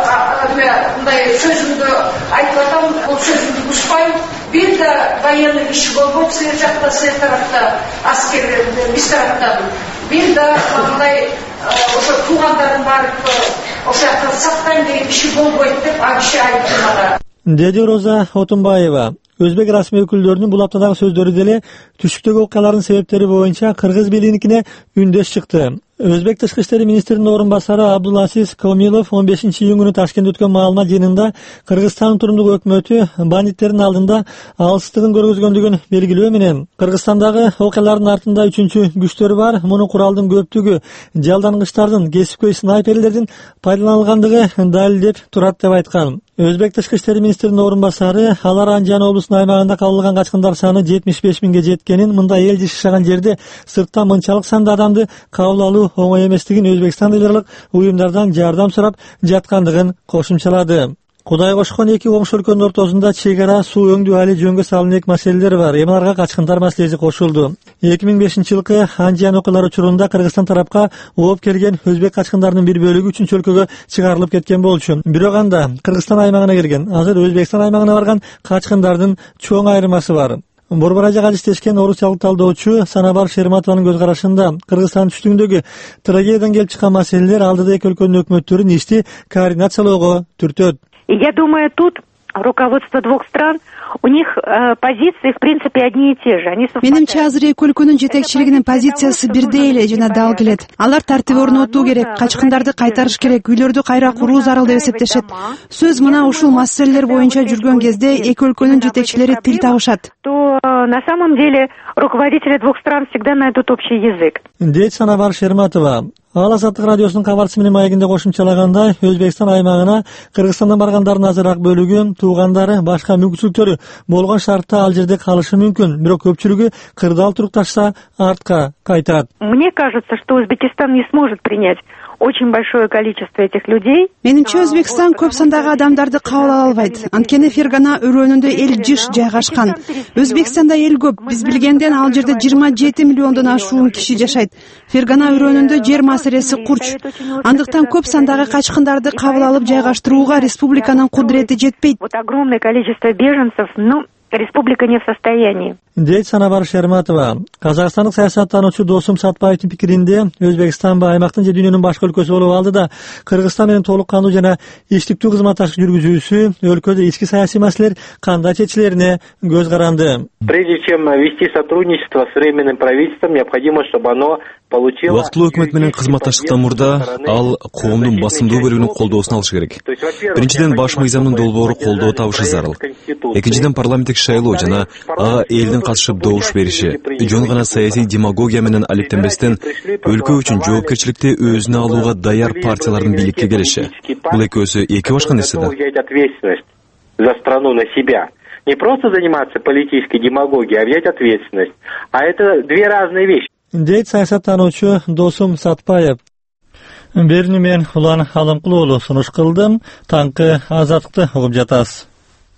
S1: мындай сөзүмдү айтып атам, бул сөзүмдү бузбайм. Бир да военный иш болбойт силер жакта, силер тарапта, аскер биз тараптан. Бир да мындай ошо туугандарым барып ошол жакта сактайм деген иши болбойт деп акиши айтты мага, деди Роза Отунбаева. Өзбек расмий өкүлдөрүнүн бул аптадагы сөздөрү деле түштүктөгү окуялардын себептери боюнча кыргыз бийлигиникине үндөш чыкты. Өзбек тышкы иштери министринин орун басары Абдуласиз Комилов он бешинчи июнь күнү Ташкентте өткөн маалымат жыйынында Кыргызстандын турумдук өкмөтү бандиттердин алдында алыстыгын көргөзгөндүгүн белгилөө менен Кыргызстандагы окуялардын артында үчүнчү күчтөр бар, муну куралдын көптүгү жалдангычтардын, кесипкөй снайперлердин пайдаланылгандыгы далилдеп турат деп айткан. Өзбек тышкы иштери министринин орун басары алар Анжан облусунун аймагында кабылган качкындар саны жетимиш беш миңге жеткенин, мындай эл жашаган жерде сырттан мынчалык санда адамды кабыл алуу оңой эместигин, Өзбекстан ыйлык уюмдардан жардам сурап жаткандыгын кошумчалады. Кудай кошкон эки коңшу өлкөнүн ортосунда чек ара, суу өңдүү али жөнгө салынып маселелер бар. Эми аларга качкындар маселеси кошулду. эки миң бешинчи жылкы Анжан окуялары учурунда Кыргызстан тарапка ооп келген өзбек качкындарынын бир бөлүгү үчүнчү өлкөгө чыгарылып кеткен болчу. Бирок анда Кыргызстан аймагына кирген, азыр Өзбекстан аймагына барган качкындардын чоң айырмасы бар. Борбор ажыга иштешкен орусиялык талдоочу Санабар Шерматованын көз карашында Кыргызстан түштүгүндөгү трагедиядан келип чыккан маселелер алдыда эки өлкөнүн өкмөттөрүн ишти координациялоого түртөт.
S14: Я думаю, тут руководство двух стран, у них э, позиции в принципе одни и те же. Они
S9: Менимче азыр эки өлкөнүн жетекчилигинин позициясы бирдей эле жана дал келет. Алар тартип орнотуу керек, качкындарды кайтарыш керек, үйлөрдү кайра куруу зарыл деп эсептешет. Сөз мына ушул маселелер боюнча жүргөн кезде эки өлкөнүн жетекчилери тил табышат.
S14: То на самом деле руководители двух стран всегда найдут общий язык.
S1: Дейт Санабар Шерматова. Ал Азаттык радиосунун кабарчысы менен маегинде кошумчалагандай, Өзбекстан аймагына Кыргызстандан баргандардын азыраак бөлүгү туугандары, башка мүмкүнчүлүктөрү болгон шартта ал жерде калышы мүмкүн, бирок көпчүлүгү кырдаал турукташса артка кайтат.
S14: Мне кажется, что Узбекистан не сможет принять очень большое количество этих людей.
S9: Менимче Өзбекстан көп сандагы адамдарды кабыл ала албайт. Анткени Фергана өрөөнүндө эл жыш жайгашкан. Өзбекстанда эл көп. Биз билгенден ал жерде жыйырма жети миллиондон ашуун киши жашайт. Фергана өрөөнүндө жер маселеси курч. Андыктан көп сандагы качкындарды кабыл алып жайгаштырууга республиканын кудурети жетпейт.
S14: Вот огромное количество беженцев, ну, республика не в состоянии.
S1: Дейт Санабар Шерматова. Казакстандык саясаттануучу Досум Сатпаевдин пикиринде, Өзбекстан аймактын же дүйнөнүн башка өлкөсү болуп алды да, Кыргызстан менен толук кандуу жана иштиктүү кызматташтык жүргүзүүсү, өлкөдө ички саясий маселелер кандай чечилерине көз каранды.
S15: Прежде чем вести сотрудничество с временным правительством, необходимо, чтобы оно получило...
S12: Вактылуу өкмөт менен кызматташтыктан мурда ал коомдун басымдуу бөлүгүнүн колдоосун алыш керек. Биринчиден, баш мыйзамдын долбоору колдоо табышы зарыл. Экинчиден, парламенттик шайлоо жана ага элдин катышып добуш бериши жөн гана саясий демагогия менен алектенбестен өлкө үчүн жоопкерчиликти өзүнө алууга даяр партиялардын бийликке келиши. Бул экөөсү эки башка нерсе да.
S15: За страну на себя. Не просто заниматься политической демагогией, а взять ответственность. А это две разные вещи.
S1: Дейт саясаттануучу Досум Сатпаев. Берини мен Улан Алымкулуу уулу сунуш кылдым. Таңкы азаттыкты угуп жатасыз.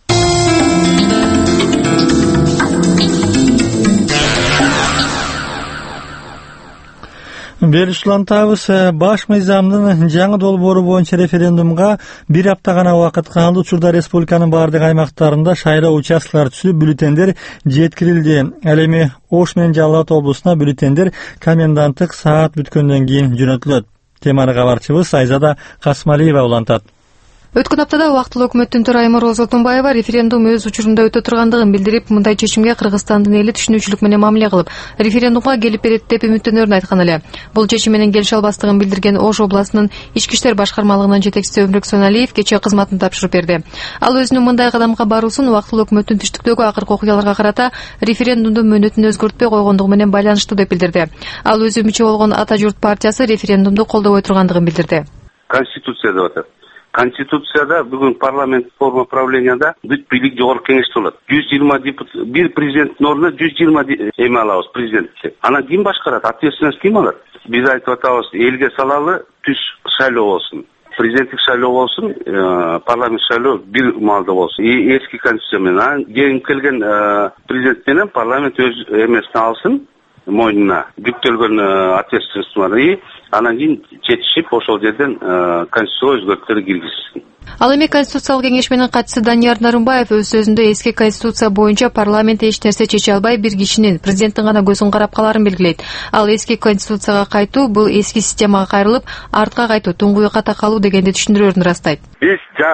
S1: Бериш улантабыз. Баш мыйзамдын жаңы долбоору боюнча референдумга бир апта гана убакыт калды. Учурда республиканын бардык аймактарында шайлоо участкалары түзүлүп, бюллетендер жеткирилди. Ал эми Ош менен Жалал Абад облусуна бюллетендер коменданттык саат бүткөндөн кийин жөнөтүлөт. Теманы кабарчыбыз Айзада Касмалиева улантат.
S16: Өткөн аптада убактылуу өкмөттүн төрайымы Роза Отунбаева референдум өз учурунда өтө тургандыгын билдирип, мындай чечимге Кыргызстандын эли түшүнүүчүлүк менен мамиле кылып, референдумга келип берет деп үмүттөнөрүн айткан эле. Бул чечим менен келише албастыгын билдирген Ош областынын ички иштер башкармалыгынын жетекчиси Өмүрөк Соналиев кечээ кызматын тапшырып берди. Ал өзүнүн мындай кадамга баруусун убактылуу өкмөттүн түштүктөгү акыркы окуяларга карата референдумдун мөөнөтүн өзгөртпөй койгондугу менен байланыштуу деп билдирди. Ал өзү мүчө болгон Ата журт партиясы референдумду колдобой тургандыгын билдирди.
S17: Конституция деп атат. Конституцияда бүгүн парламент форма правленияда бүт бийлик жогорку кеңеште болот. жүз жыйырма депутат, бир президенттин ордуна жүз жыйырма эме алабыз президентти. Анан ким башкарат? Ответственность ким алат? Биз айтып атабыз, элге салалы түз шайлоо болсун. Президенттик шайлоо болсун, парламент шайлоо бир маалда болсун. Эски конституция менен анан кийин келген президент менен парламент өз эмесин алсын, мойнуна жүктөлгөн ответственность бар. И анан кийин чечишип ошол жерден конституция өзгөртүүлөр киргизсин.
S16: Ал эми Конституциялык кеңеш менен катчысы Данияр Нарымбаев өз сөзүндө эски конституция боюнча парламент эч нерсе чече албай бир кишинин, президенттин гана көзүн карап каларын белгилейт. Ал эски конституцияга кайтуу бул эски системага кайрылып, артка кайтуу, туңгуюкка такалуу дегенди түшүндүрөөрүн ырастайт.
S18: Биз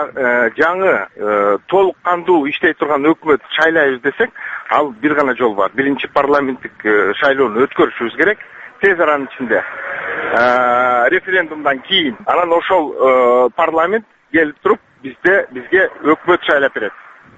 S18: жаңы толук кандуу иштей турган өкмөт шайлайбыз десек, ал бир гана жол бар. Биринчи парламенттик шайлоону өткөрүшүбүз керек. Тез аранын ичинде референдумдан кийин анан ошол парламент келип туруп бизде бизге өкмөт шайлап берет.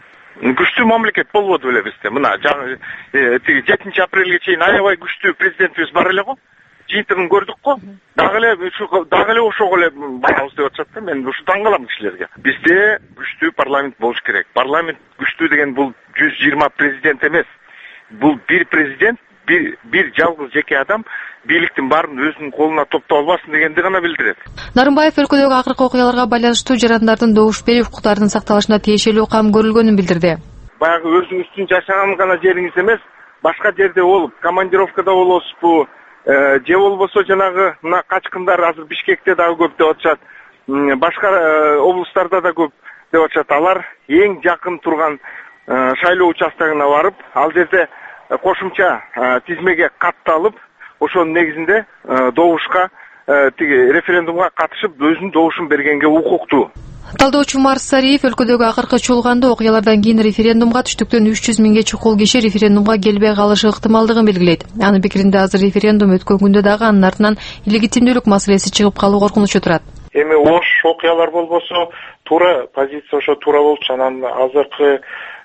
S18: Күчтүү мамлекет болбоду беле бизде. Мына жаңы тиги жетинчи апрелге чейин аябай күчтүү президентибиз бар эле го. Жыйынтыгын көрдүк го. Дагы эле ушу дагы эле ошого эле барабыз деп атышат да. Мен ушу таң калам кишилерге. Бизде күчтүү парламент болуш керек. Парламент күчтүү деген бул жүз жыйырма президент эмес. Бул бир президент, бир бир жалгыз жеке адам бийликтин баарын өзүнүн колуна топтоп албасын дегенди гана билдирет.
S16: Нарымбаев өлкөдөгү акыркы окуяларга байланыштуу жарандардын добуш берүү укуктарынын сакталышына тиешелүү кам көрүлгөнүн билдирди.
S18: Баягы өзүңүздүн жашаган гана жериңиз эмес, башка жерде болуп, командировкада болосузбу, же болбосо жанагы мына качкындар азыр Бишкекте дагы көп деп атышат, башка облустарда да көп деп атышат. Алар эң жакын турган шайлоо участогуна барып, ал жерде кошумча тизмеге катталып, ошонун негизинде добушка тиги референдумга катышып өзүнүн добушун бергенге укуктуу.
S16: Талдоочу Марс Сариев өлкөдөгү акыркы чуулгандуу окуялардан кийин референдумга түштүктөн үч жүз миңге чукул киши референдумга келбей калышы ыктымалдыгын белгилейт. Анын пикиринде азыр референдум өткөн күндө дагы анын артынан легитимдүүлүк маселеси чыгып калуу коркунучу турат.
S19: Эми Ош окуялар болбосо туура позиция ошо туура болчу. Анан азыркы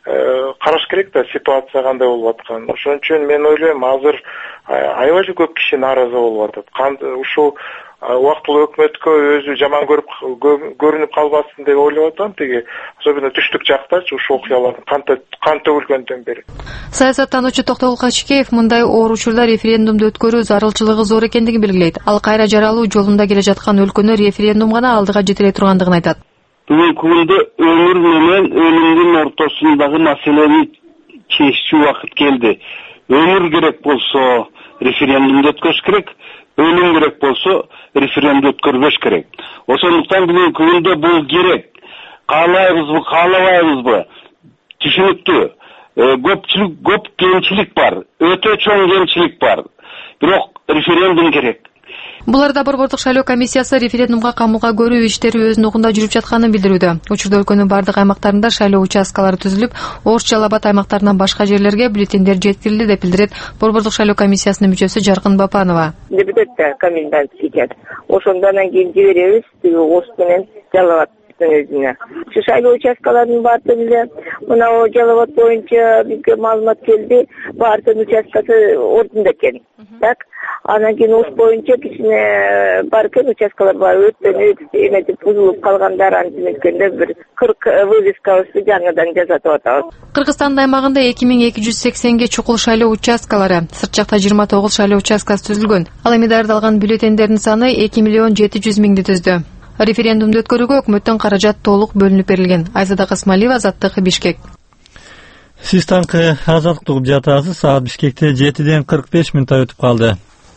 S19: караш керек да ситуация кандай болуп атканын. Ошон үчүн мен ойлойм, азыр аябай эле көп киши нааразы болуп атат. Ушул убактылуу өкмөткө өзү жаман көрүп көрүнүп калбасын деп ойлоп атам. Тиги особенно түштүк жактачы ушул окуялардын кан төгүлгөндөн бери.
S16: Саясаттануучу Токтогул Качкеев мындай оор учурда референдумду өткөрүү зарылчылыгы зор экендигин белгилейт. Ал кайра жаралуу жолунда келе жаткан өлкөнү референдум гана алдыга жетелей тургандыгын айтат.
S17: Бүгүнкү күндө өмүр менен өлүмдүн ортосундагы маселени чечүү убакыт келди. Өмүр керек болсо референдумду өткөрүш керек, өлүм керек болсо референдум өткөрбөш керек. Ошондуктан бүгүнкү күндө бул керек. Каалайбызбы, каалабайбызбы? Түшүнүктүү. Көпчүлүк, көп кемчилик бар, өтө чоң кемчилик бар. Бирок референдум керек.
S16: Буларда Борбордук шайлоо комиссиясы референдумга камылга көрүү иштери өзүнүн угунда жүрүп жатканын билдирүүдө. Учурда өлкөнүн бардык аймактарында шайлоо участкалары түзүлүп, Ош, Жалал Абад аймактарынан башка жерлерге бюллетендер жеткирилди деп билдирет Борбордук шайлоо комиссиясынын мүчөсү Жаркын Бапанова.
S20: Депутаттар комендант кетет. Ошондон кийин жиберебиз, Ош менен Жалал Абад участканын өзүнө. Ушу шайлоо участкаларынын баардыгы эле мына Жалал Абад боюнча бизге маалымат келди, баардыгынын участкасы ордунда экен. Так, анан кийин уш боюнча кичине бар экен участкалар бар, өттөнүп, эметип бузулуп калгандар, антип эткенде бир кырк вывескабызды жаңыдан жасатып атабыз.
S16: Кыргызстандын аймагында эки миң эки жүз сексенге чукул шайлоо участкалары, сырт жакта жыйырма тогуз шайлоо участкасы түзүлгөн. Ал эми даярдалган бюллетендердин саны эки миллион жети жүз миңди түздү. Референдумду өткөрүүгө өкмөттөн каражат толук бөлүнүп берилген. Айзада Касмалиева, Азаттык, Бишкек.
S1: Сиз таңкы Азаттык угуп жатасыз. Саат Бишкекте жетиден кырк беш мүнөт өтүп калды.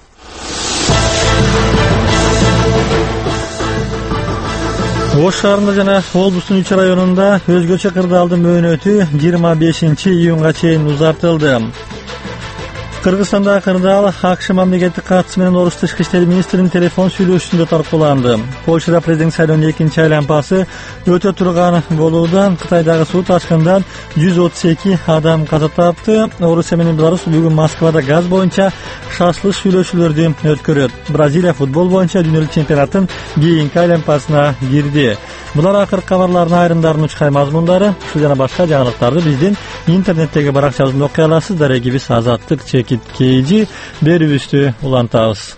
S1: Ош шаарында жана облустун үч районунда өзгөчө кырдаалдын мөөнөтү жыйырма бешинчи июнга чейин узартылды. Кыргызстанда кырдаал АКШ мамлекеттик катчысы менен Орус тышкы иштер министринин телефон сүйлөшүүсүндө талкууланды. Польшада президент шайлоонун экинчи айлампасы өтө турган болуудан Кытайдагы суу ташкындан жүз отуз эки адам каза тапты. Орусия менен Беларусь бүгүн Москвада газ боюнча шашлык сүйлөшүүлөрдү өткөрөт. Бразилия футбол боюнча дүйнөлүк чемпионаттын кийинки айлампасына кирди. Булар акыркы кабарлардын айрымдарынын учкай мазмундары. Ушул жана башка жаңылыктарды биздин интернеттеги баракчабыздан окуй аласыз. Дарегибиз Азаттык чекит кейжи берүүбүздү улантабыз.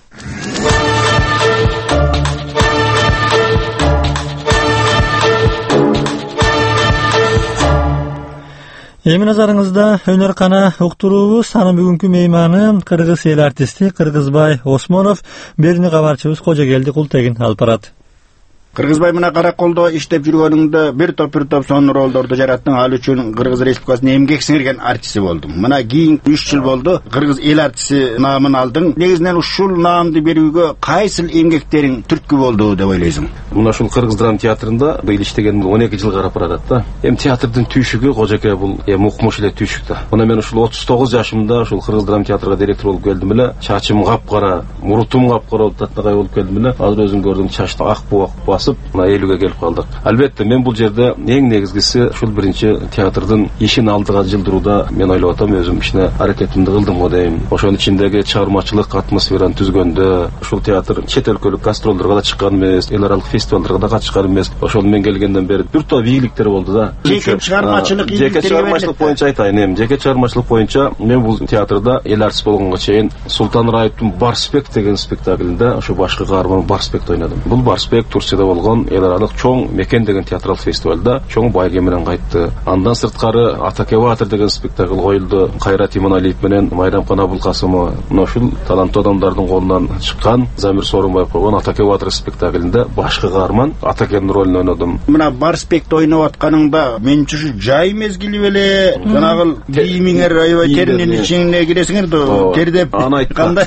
S1: Эми назарыңызда өнөр кана уктуруубуз. Анын бүгүнкү мейманы кыргыз эл артисти Кыргызбай Осмонов. Берүүнү кабарчыбыз Кожогелди Култегин алып барат.
S21: Кыргызбай мына Караколдо иштеп жүргөнүңдө бир топ бир топ сонун ролдорду жараттың. Ал үчүн Кыргыз Республикасынын эмгек сиңирген артисти болдуң. Мына кийин үч жыл болду Кыргыз эл артисти наамын алдың. Негизинен ушул наамды берүүгө кайсыл эмгектериң түрткү болду деп ойлойсуң?
S22: Мына ушул Кыргыз драма театрында быйыл иштегеним он эки жыл карап баратат да. Эми театрдын түйшүгү Кожоке бул эми укмуш эле түйшүк да. Мына мен ушул отуз тогуз жашымда ушул Кыргыз драма театрга директор болуп келдим эле. Чачым капкара, мурутум капкара болуп татнагай болуп келдим эле. Азыр өзүң көрдүң, чачты ак буак басып, мына элүүгө келип калдык. Албетте мен бул жерде эң негизгиси ушул биринчи театрдын ишин алдыга жылдырууда мен ойлоп атам, өзүм ишине аракетимди кылдым го дейм. Ошонун ичиндеги чыгармачылык атмосфераны түзгөндө ушул театр чет өлкөлүк гастролдорго да чыккан эмес, эл аралык фестивалдарга да катышкан эмес. Ошол мен келгенден бери бир топ ийгиликтер болду да.
S21: Жеке чыгармачылык
S22: жеке чыгармачылык боюнча айтайын эми. Жеке чыгармачылык боюнча мен бул театрда эл артист болгонго чейин Султан Раиптын Барспек деген спектаклинде ошо башкы каарман Барспек ойнадым. Бул Барспек Турцияда болгон эл аралык чоң мекен деген театралык фестивалда чоң байге менен кайтты. Андан сырткары Атакеватор деген спектакль коюлду. Кайрат Иманалиев менен Майрамкан Абулкасымова ошол таланттуу адамдардын колунан чыккан Замир Сооронбаев койгон Атакеватор спектаклинде башкы каарман Атакенин ролун ойнодум.
S21: Мына Барспекти ойноп атканыңда менче ушу жай мезгили беле жанагы кийимиңер аябай теринин ичине киресиңер да, тердеп
S22: айткандай.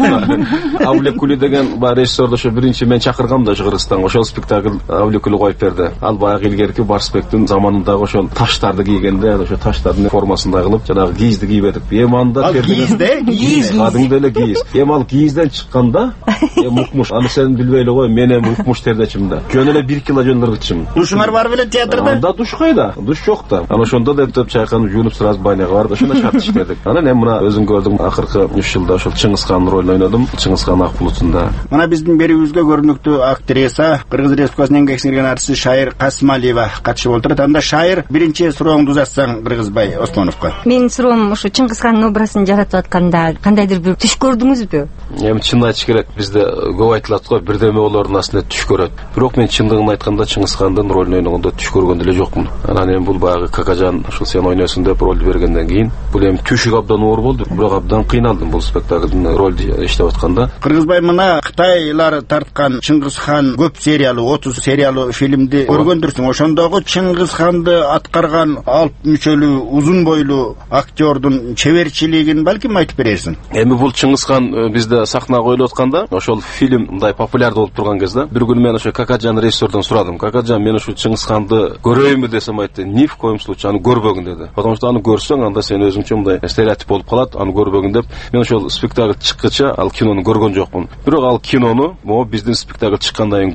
S22: Авлекули деген бар режиссерди ошо биринчи мен чакыргам да Кыргызстанга. Ошол спектакль Авлекули коюп берди. Ал баягы илгерки Барспектин заманындагы ошол таштарды кийгенде, ошо таштардын формасында кылып, жанагы кийизди кийип этип, эми анда
S21: кийизде, кийиз,
S22: кадимде эле кийиз. Эми ал кийизден чыкканда, эми укмуш, аны сен билбей эле кой, мен эми укмуш тердечим да. Жөн эле бир кило жөнлөргүчүм.
S21: Душуңар бар беле театрда?
S22: Анда душ кайда? Душ жок да. Анан ошондо да эптеп чайканып, жуунуп сразу баняга барды. Ошондо шарт иштедик. Анан эми мына өзүң көрдүң, акыркы үч жылда ошол Чыңгыз Хандын ролун ойнодум. Чыңгыз Хан ак булутунда.
S21: Мына биздин берүүбүзгө көрүнүктүү актриса, Кыргыз Республикасынын эмгек сиңирген артисти Шайыр Касмалиева катышып отурат. Анда Шайыр, биринчи сурооңду узатсаң Кыргызбай Осмоновго.
S23: Менин суроом ушу Чыңгыз Хандын образын жаратып атканда кандайдыр бир түш көрдүңүзбү?
S22: Эми чын айтыш керек, бизде көп айтылат го, бирдеме болорун аслында түш көрөт. Бирок мен чындыгын айтканда Чыңгыз Хандын ролун ойногондо түш көргөн деле жокмун. Анан эми бул баягы Какажан ушул сен ойнойсуң деп ролду бергенден кийин бул эми түшүк абдан оор болду. Бирок абдан кыйналдым бул спектаклдын ролду иштеп атканда.
S21: Кыргызбай мына Кытайлар тарткан Чыңгыз Хан көп сериялуу, отуз сериялуу фильмди көргөндүрсүң. Ошондогу Чыңгыз Ханды аткарган алп мүчөлүү, узун бойлуу актердун чеберчилигин балким айтып берерсиң.
S22: Эми бул Чыңгыз Хан бизде сахнага коюлуп атканда, ошол фильм мындай популярдуу болуп турган кезде, бир күнү мен ошо Какаджан режиссердон сурадым. Какаджан, мен ушул Чыңгыз Ханды көрөйүнбү десем айтты, ни в коем случае аны көрбөгүн деди. Потому что аны көрсөң, анда сен өзүңчө мындай стереотип болуп калат, аны көрбөгүн деп. Мен ошол спектакль чыккыча ал кинону көргөн жокмун. Бирок ал кинону могу биздин спектакль чыккандан кийин көрдүм.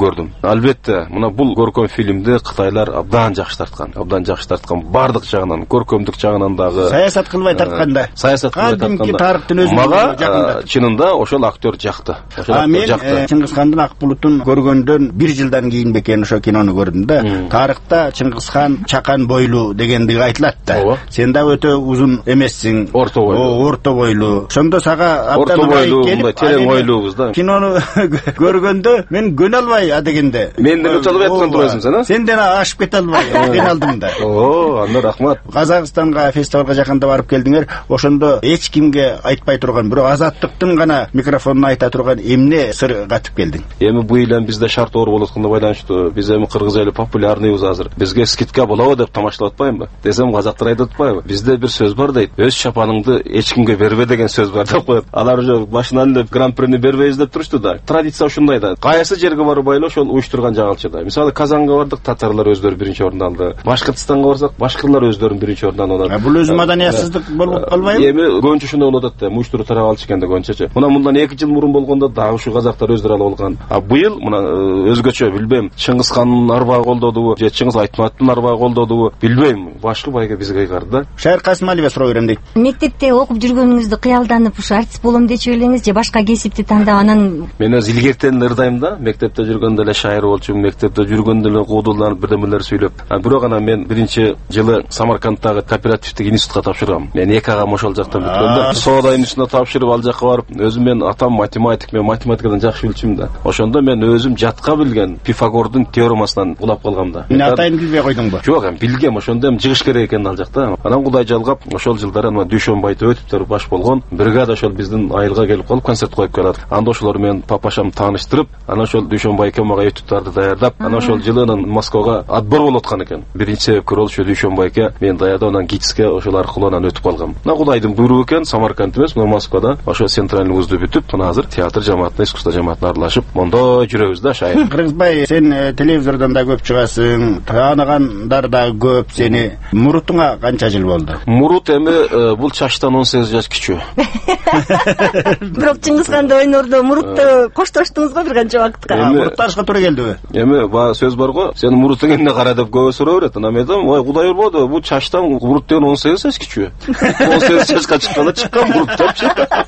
S22: Албетте, мына бул көркөм фильмди Кытайлар абдан жакшы тарткан, абдан жакшы тарткан, бардык жагынан, көркөмдүк жагынан дагы.
S21: Саясат кылбай тартканда.
S22: Саясат кылбай тартканда.
S21: Тарыхтын өзү
S22: мага чынында ошол актер жакты.
S21: А мен Чыңгызхандын Ак булутун көргөндөн бир жылдан кийин бекен ошо кинону көрдүм да. Тарыхта Чыңгызхан чакан бойлуу дегендиги айтылат да. Сен да өтө узун эмессиң.
S22: Орто бойлуу.
S21: Орто бойлуу. Ошондо сага
S22: абдан бойлуу, терең ойлуубуз да.
S21: Кинону көргөндө мен көнө албай а дегенде.
S22: Мен деле чалып айткан турасың сен, а?
S21: Сен деле ашып кете албай, мен алдым да.
S22: О, анда рахмат.
S21: Казакстанга фестивалга жакында барып келдиңер. Ошондо эч кимге айтпай турган, бирок Азаттыктын гана микрофонуна айта турган эмне сыр катып келдиң?
S22: Эми бу элем бизде шарт оор болуп атканга байланыштуу. Биз эми кыргыз эли популярныйбыз азыр. Бизге скидка болобу деп тамашалап атпаймынбы? Десем казактар айтып атпайбы? Бизде бир сөз бар дейт. Өз чапаныңды эч кимге бербе деген сөз бар деп коет. Алар уже башынан эле гран-прини бербейбиз деп турушту да. Традиция ушундай да. Кайсы жерге барып байлы ошол уюштурган жагалчыда. Мисалы Казанга бардык, татарлар өздөрү биринчи орунду алды. Башкыртстанга барсак, башкырлар өздөрүн биринчи орундан алат.
S21: Бул өзү маданиятсыздык болуп калбайбы?
S22: Эми көбүнчө ушундай болуп атат да. Уюштуруп тарап алчу экен да көбүнчөчү. Мына мындан эки жыл мурун болгондо дагы ушу казактар өздөрү алып алган. А быйыл мына өзгөчө билбейм, Чыңгызхандын арбагы колдодубу, же Чыңгыз Айтматовдун арбагы колдодубу, билбейм. Башкы байга бизге кайгарды да.
S21: Шайыр Касымалиева суроо берем дейт.
S23: Мектепте окуп жүргөнүңүздү кыялданып ушу артист болом дечү элеңиз же башка кесипти тандап анан?
S22: Мен өз илгертен ырдайм да. Мектепте жүргөндө эле шайыр болчумун, мектепте жүргөндө эле куудуланып бирдемелер сүйлөп. А бирок анан мен биринчи жылы Самаркандтагы кооперативдик институтка тапшыргам. Мен эки агам ошол жактан бүткөндө, соода институтуна тапшырып ал жакка барып, өзүм мен атам математик, мен математикадан жакшы билчүмүн да. Ошондо мен өзүм жатка билген Пифагордун теоремасынан улап калгам да.
S21: Мен атайын билбей койдуңбу?
S22: Жок, эми билгем, ошондо эми жыгыш керек экен ал жакта. Анан Кудай жалгап, ошол жылдары ана Дүйшөнбайда өтүптөр баш болгон бригада ошол биздин айылга келип калып концерт коюп келет. Анда ошолор менен папашам тааныштырып, анан ошол Дүйшөнбай экемага өтүптарды даярдап, анан ошол жылы анан Москвага отбор болуп аткан экен. Биринчи себепкер болчу Дүйшөнбайга мен даярдап, анан ГИТИСке ошол аркылуу анан өтүп калгам. Мына Кудайдын буйругу экен, Самарканд эмес, мына Москвада ошо центральный вузду бүтүп, мына азыр театр жамаатына, искусство жамаатына аралашып, мондой жүрөбүз да шайыр.
S21: Кыргызбай, сен телевизордон да көп чыгасың, тааныгандар да көп сени. Мурутуңа канча жыл болду?
S22: Мурут эми бул чачтан он сегиз жаш кичүү.
S23: Бирок Чыңгызханды ойнордо мурутты коштоштуңуз го бир канча убакытка.
S21: Мурут ташка туура келдиби?
S22: Эми баягы сөз бар го, сенин мурутуң эмне кара деп көбө суроо берет. Анан мен айтам, ой Кудай урбоду, бул чачтан мурут деген он сегиз жаш кичүү. он сегиз жашка чыкканда чыккан мурут депчи.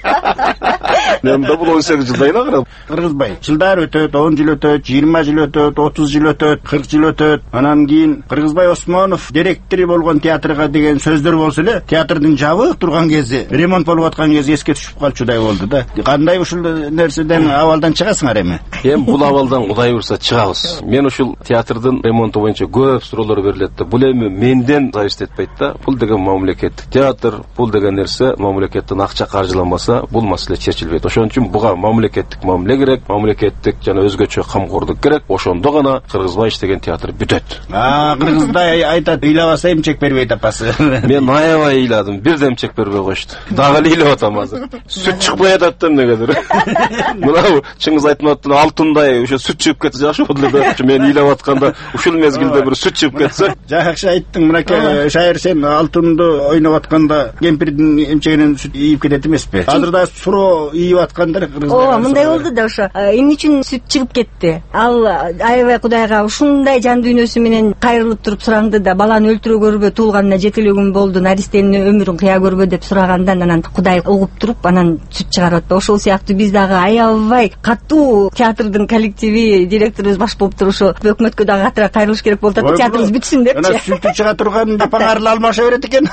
S22: Мен да бул он сегиз жылдай нагара.
S21: Кыргызбай, жылдар өтөт, он жыл өтөт, жыйырма жыл өтөт, отуз жыл өтөт, кырк жыл өтөт. Анан кийин Кыргызбай Осмонов директори болгон театрга деген сөздөр болсо эле, театрдын жабык турган кези, ремонт болуп аткан кези эске түшүп калчудай болду да. Кандай ушул нерседен абалдан чыгасыңар эми?
S22: Эми бул абалдан Кудай урса чыгабыз. Мен ушул театрдын ремонту боюнча көп суроолор берилет да. Бул эми менден зависит этпейт да. Бул деген мамлекеттик театр, бул деген нерсе мамлекеттен акча каржыланбаса, бул маселе чечилбейт. Ошон үчүн буга мамлекеттик мамиле керек, мамлекеттик жана өзгөчө камкордук керек. Ошондо гана Кыргызбай иштеген театр бүтөт.
S21: А, Кыргыздай айтат, ыйлабаса эмчек бербейт апасы.
S22: Мен аябай ыйладым, бир да эмчек бербей коюшту. Дагы эле ыйлап атам азыр. Сүт чыкпай атат да эмнегедир. Мына Чыңгыз Айтматовдун алтындай ошо сүт чыгып кетсе жакшы болду да. Мен ыйлап атканда ушул мезгилде бир сүт чыгып кетсе.
S21: Жакшы айттың, мынакей шайыр, сен алтынды ойноп атканда кемпирдин эмчегинен сүт ийип кетет эмеспи? Азыр да суроо ийип аткандар Кыргыздар.
S23: О, мындай болду да ошо. Эмне үчүн сүт чыгып кетти? Ал аябай Кудайга ушундай жан дүйнөсү менен кайрылып туруп суранды да, баланы өлтүрө көрбө, туулганына жети эле күн болду, наристенин өмүрүн кыя көрбө деп сурагандан анан Кудай угуп туруп анан сүт чыгарып атпа. Ошол сыяктуу биз дагы аябай катуу театрдын коллективи, директорубуз баш болуп туруп ошо өкмөткө дагы катыраак кайрылыш керек болуп атат, театрыбыз бүтсүн депчи.
S21: Анан сүтү чыга турган деп аңарла алмаша берет экен.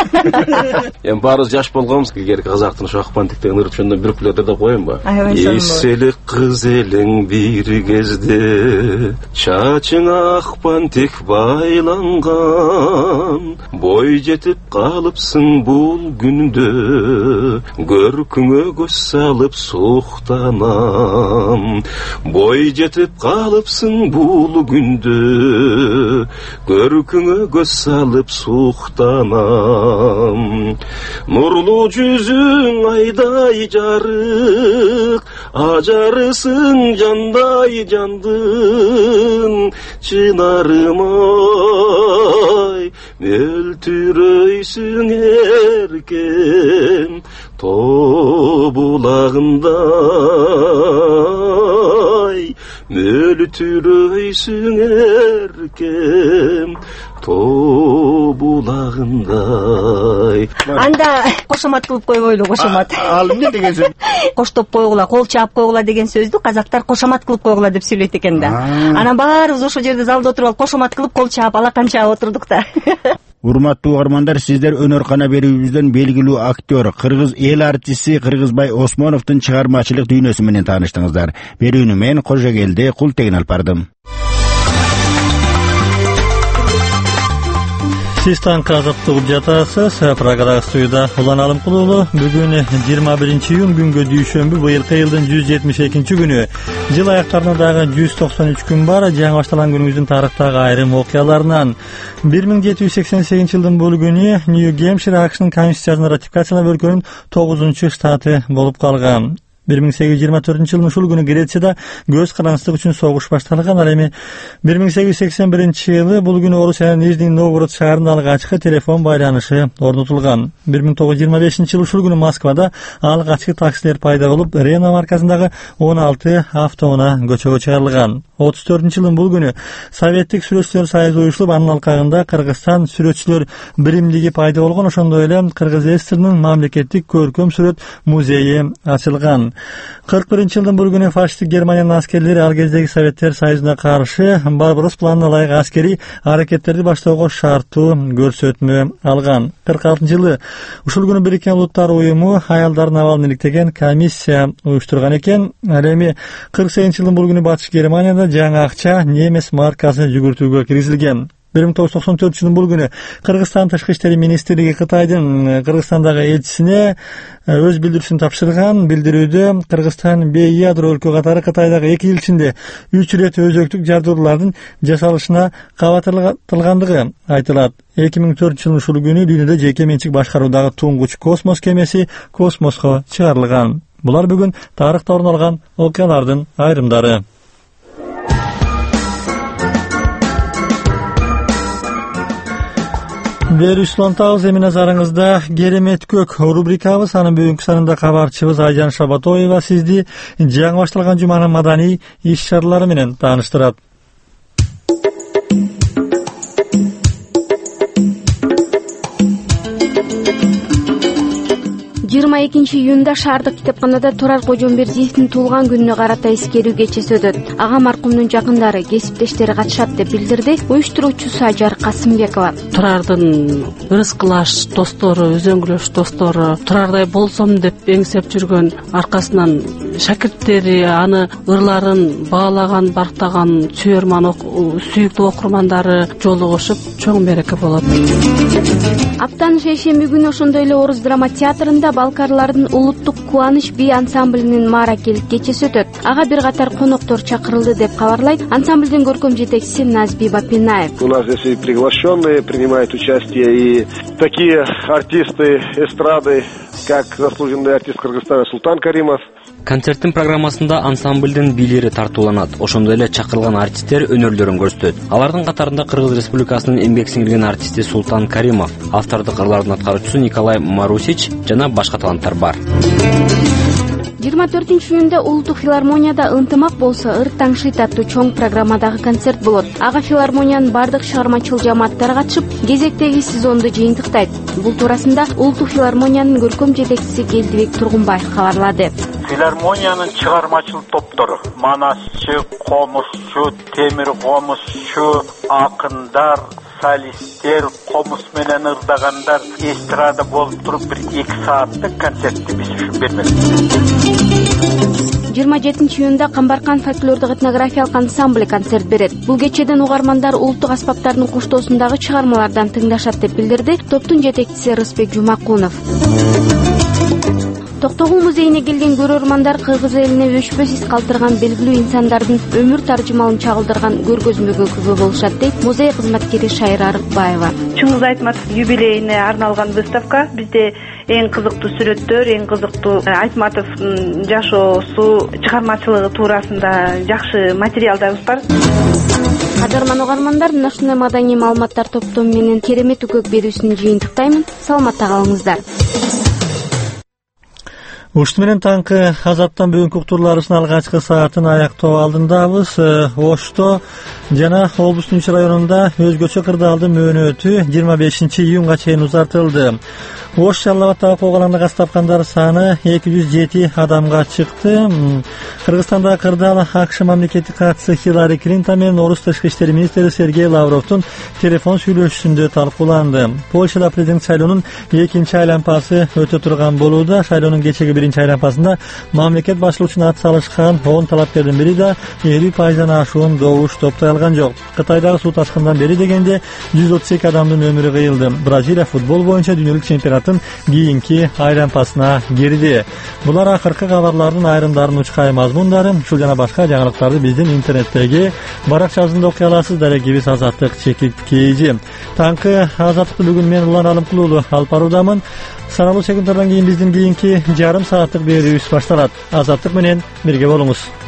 S22: Эми баарыбыз жаш болгонбуз, эгер казактын ошо Акпантик деген ырып ошондо бир куплет деп коеюнбу? Эселик кыз элең бир кезде, чачыңа акпантик байланган, бой жетип калыпсың бул күндө, көркүңө көз салып суктанам. Бой жетип калыпсың бул күндө, көркүңө көз салып суктанам. Нурлуу жүзүң айдай жарык, ажарысың жандай жандын, чынарым ай, өлтүрөйсүң эркем тоо булагындай,
S3: өлтүрөйсүң эркем тобулагындай.
S23: Анда кошомат кылып койбойлу, кошомат.
S21: Ал эмне деген сөз?
S23: Коштоп койгула, кол чаап койгула деген сөздү казактар кошомат кылып койгула деп сүйлөйт экен да. Анан баарыбыз ошол жерде залда отуруп алып кошомат кылып кол чаап алакан чаап отурдук да.
S21: Урматтуу угармандар, сиздер өнөр-кана берүүбүздөн белгилүү актер, кыргыз эл артисти Кыргызбай Осмоновдун чыгармачылык дүйнөсү менен тааныштыңыздар. Берүүнү мен Кожогелди Култеген алып бардым.
S1: Сиз таңкы азаттык угуп жатасыз. Программада студияда Улан Алымкулуулу. Бүгүн жыйырма биринчи июнь күнгө дүйшөмбү, быйылкы жылдын жүз жетимиш экинчи күнү. Жыл аяктарына дагы жүз токсон үч күн бар. Жаңы башталган күнүбүздүн тарыхтагы айрым окуяларынан бир миң жети жүз сексен сегизинчи жылдын бул күнү Нью-Гэмпшир АКШнын конституциясына ратификациялап өлкөнүн тогузунчу штаты болуп калган. бир миң сегиз жүз жыйырма төртүнчү жылдын ушул күнү Грецияда көз карандысыздык үчүн согуш башталган. Ал эми бир миң сегиз жүз сексен биринчи жылы бул күнү Орусиянын Нижний Новгород шаарында алгачкы телефон байланышы орнотулган. бир миң тогуз жүз жыйырма бешинчи жылы ушул күнү Москвада алгачкы таксилер пайда болуп, Рено маркасындагы он алты автоунаа көчөгө чыгарылган. отуз төртүнчү жылдын бул күнү Советтик сүрөтчүлөр союзу уюшулуп, анын алкагында Кыргызстан сүрөтчүлөр биримдиги пайда болгон. Ошондой эле Кыргыз СССРнын мамлекеттик көркөм сүрөт музейи ачылган. кырк биринчи жылдын бул күнү фашисттик Германиянын аскерлери ал кездеги Советтер Союзуна каршы Барбарос планына ылайык аскерий аракеттерди баштоого шарттуу көрсөтмө алган. кырк алтынчы жылы ушул күнү Бириккен Улуттар уюму аялдардын абалын иликтеген комиссия уюштурган экен. Ал эми кырк сегизинчи жылдын бул күнү Батыш Германияда жаңы акча немес маркасы жүгүртүүгө киргизилген. бир миң тогуз жүз токсон төртүнчү жылдын бул күнү Кыргызстан Тышкы иштер министрлиги Кытайдын Кыргызстандагы элчисине өз билдирүүсүн тапшырган. Билдирүүдө Кыргызстан бейядро өлкө катары Кытайдагы эки эл ичинде үч ирет өзөктүк жардуулардын жасалышына кабатырылгандыгы айтылат. эки миң төртүнчү жылдын ушул күнү дүйнөдө жеке менчик башкаруудагы туңгуч космос кемеси космоско чыгарылган. Булар бүгүн тарыхта орун алган окуялардын айрымдары. Берүүчү улантабыз, эми назарыңызда керемет көк рубрикабыз. Анын бүгүнкү санында кабарчыбыз Айжан Шабатоева сизди жаңы башталган жуманын маданий иш-чаралары менен тааныштырат.
S2: жыйырма экинчи июнда шаардык китепканада Турар Кожомбердиевдин туулган күнүнө карата эскерүү кечеси өтөт. Ага маркумдун жакындары, кесиптештери катышат деп билдирди уюштуруучу Сажар Касымбекова.
S4: Турардын ырыскылаш достору, өзөңгүлөш достору, Турардай болсом деп эңсеп жүргөн, аркасынан шакирттери аны ырларын баалаган, бартаган сүйөрман, сүйүктүү окурмандары жолугушуп чоң мереке болот.
S2: Аптанын шейшемби күнү ошондой эле Орус драма театрында Балкарлардын улуттук кубаныч би ансамблинин мааракелик кечеси өтөт. Ага бир катар коноктор чакырылды деп кабарлайт ансамблдин көркөм жетекчиси Назби Бапинаев.
S6: У нас здесь и приглашенные принимают участие, и такие артисты эстрады, как заслуженный артист Кыргызстана Султан Каримов.
S24: Концерттин программасында ансамблдин бийлери тартууланат. Ошондой эле чакырылган артисттер өнөрлөрүн көрсөтөт. Алардын катарында Кыргыз Республикасынын эмгек сиңирген артисти Султан Каримов, автордук ырлардын аткаруучусу Николай Марусич жана башка таланттар бар.
S2: жыйырма төртүнчү июнда Улуттук филармонияда ынтымак болсо ыр таңшыйт аттуу чоң программадагы концерт болот. Ага филармониянын бардык чыгармачыл жамааттары катышып, кезектеги сезонду жыйынтыктайт. Бул туурасында Улуттук филармониянын көркөм жетекчиси Келдибек Тургунбаев кабарлады.
S25: Филармониянын чыгармачыл топтору манасчы, комузчу, темир комузчу, акындар, солисттер, комуз менен ырдагандар эстрада болуп туруп бир эки сааттык концертти биз үчүн бермек.
S2: жыйырма жетинчи июнда Камбаркан фольклордук этнографиялык ансамбль концерт берет. Бул кечеден угармандар улуттук аспаптардын куштоосундагы чыгармалардан тыңдашат деп билдирди топтун жетекчиси Рыспек Жумакунов. Токтогул музейине келген көрөрмандар кыргыз элине өчпөс из калтырган белгилүү инсандардын өмүр таржымалын чагылдырган көргөзмөгө күбө болушат дейт музей кызматкери Шайра Арыкбаева.
S26: Чыңгыз Айтматов юбилейине арналган выставка. Бизде эң кызыктуу сүрөттөр, эң кызыктуу Айтматовдун жашоосу, чыгармачылыгы туурасында жакшы материалдарыбыз бар.
S2: Кадырман угармандар, мына ушундай маданий маалыматтар топтому менен керемет үкөк берүүсүн жыйынтыктаймын. Саламатта калыңыздар.
S1: Ушуну менен таңкы Азаттан бүгүнкү уктурларыбыздын алгачкы саатын аяктоо алдындабыз. Ошто жана облустун үч районунда өзгөчө кырдаалдын мөөнөтү жыйырма бешинчи июнга чейин узартылды. Ош Жалал Абаддагы кол алаңда кас тапкандар саны эки жүз жети адамга чыкты. Кыргызстанда кырдаал АКШ мамлекеттик катчысы Хиллари Клинтон менен орус тышкы иштер министри Сергей Лавровдун телефон сүйлөшүүсүндө талкууланды. Польшада президент шайлоонун экинчи айлампасы өтө турган болууда. Шайлоонун кечеги биринчи айлампасында мамлекет башчылыгына ат салышкан он талапкердин бири да элүү пайыздан ашуун добуш топтой алган жок. Кытайдагы суу ташкындан бери дегенде жүз отуз эки адамдын өмүрү кыйылды. Бразилия футбол боюнча дүйнөлүк чемпионаттын кийинки айлампасына кирди. Булар акыркы кабарлардын айрымдарын учкай мазмундары. Ушул жана башка жаңылыктарды биздин интернеттеги баракчабызда окуй аласыз. Дарегибиз Азаттык чекит кейжи. Таңкы Азаттыкты бүгүн мен Улан Алымкулуулу алып баруудамын. Саналуу секунддардан кийин биздин кийинки жарым сааттык берүүбүз башталат. Азаттык менен бирге болуңуз.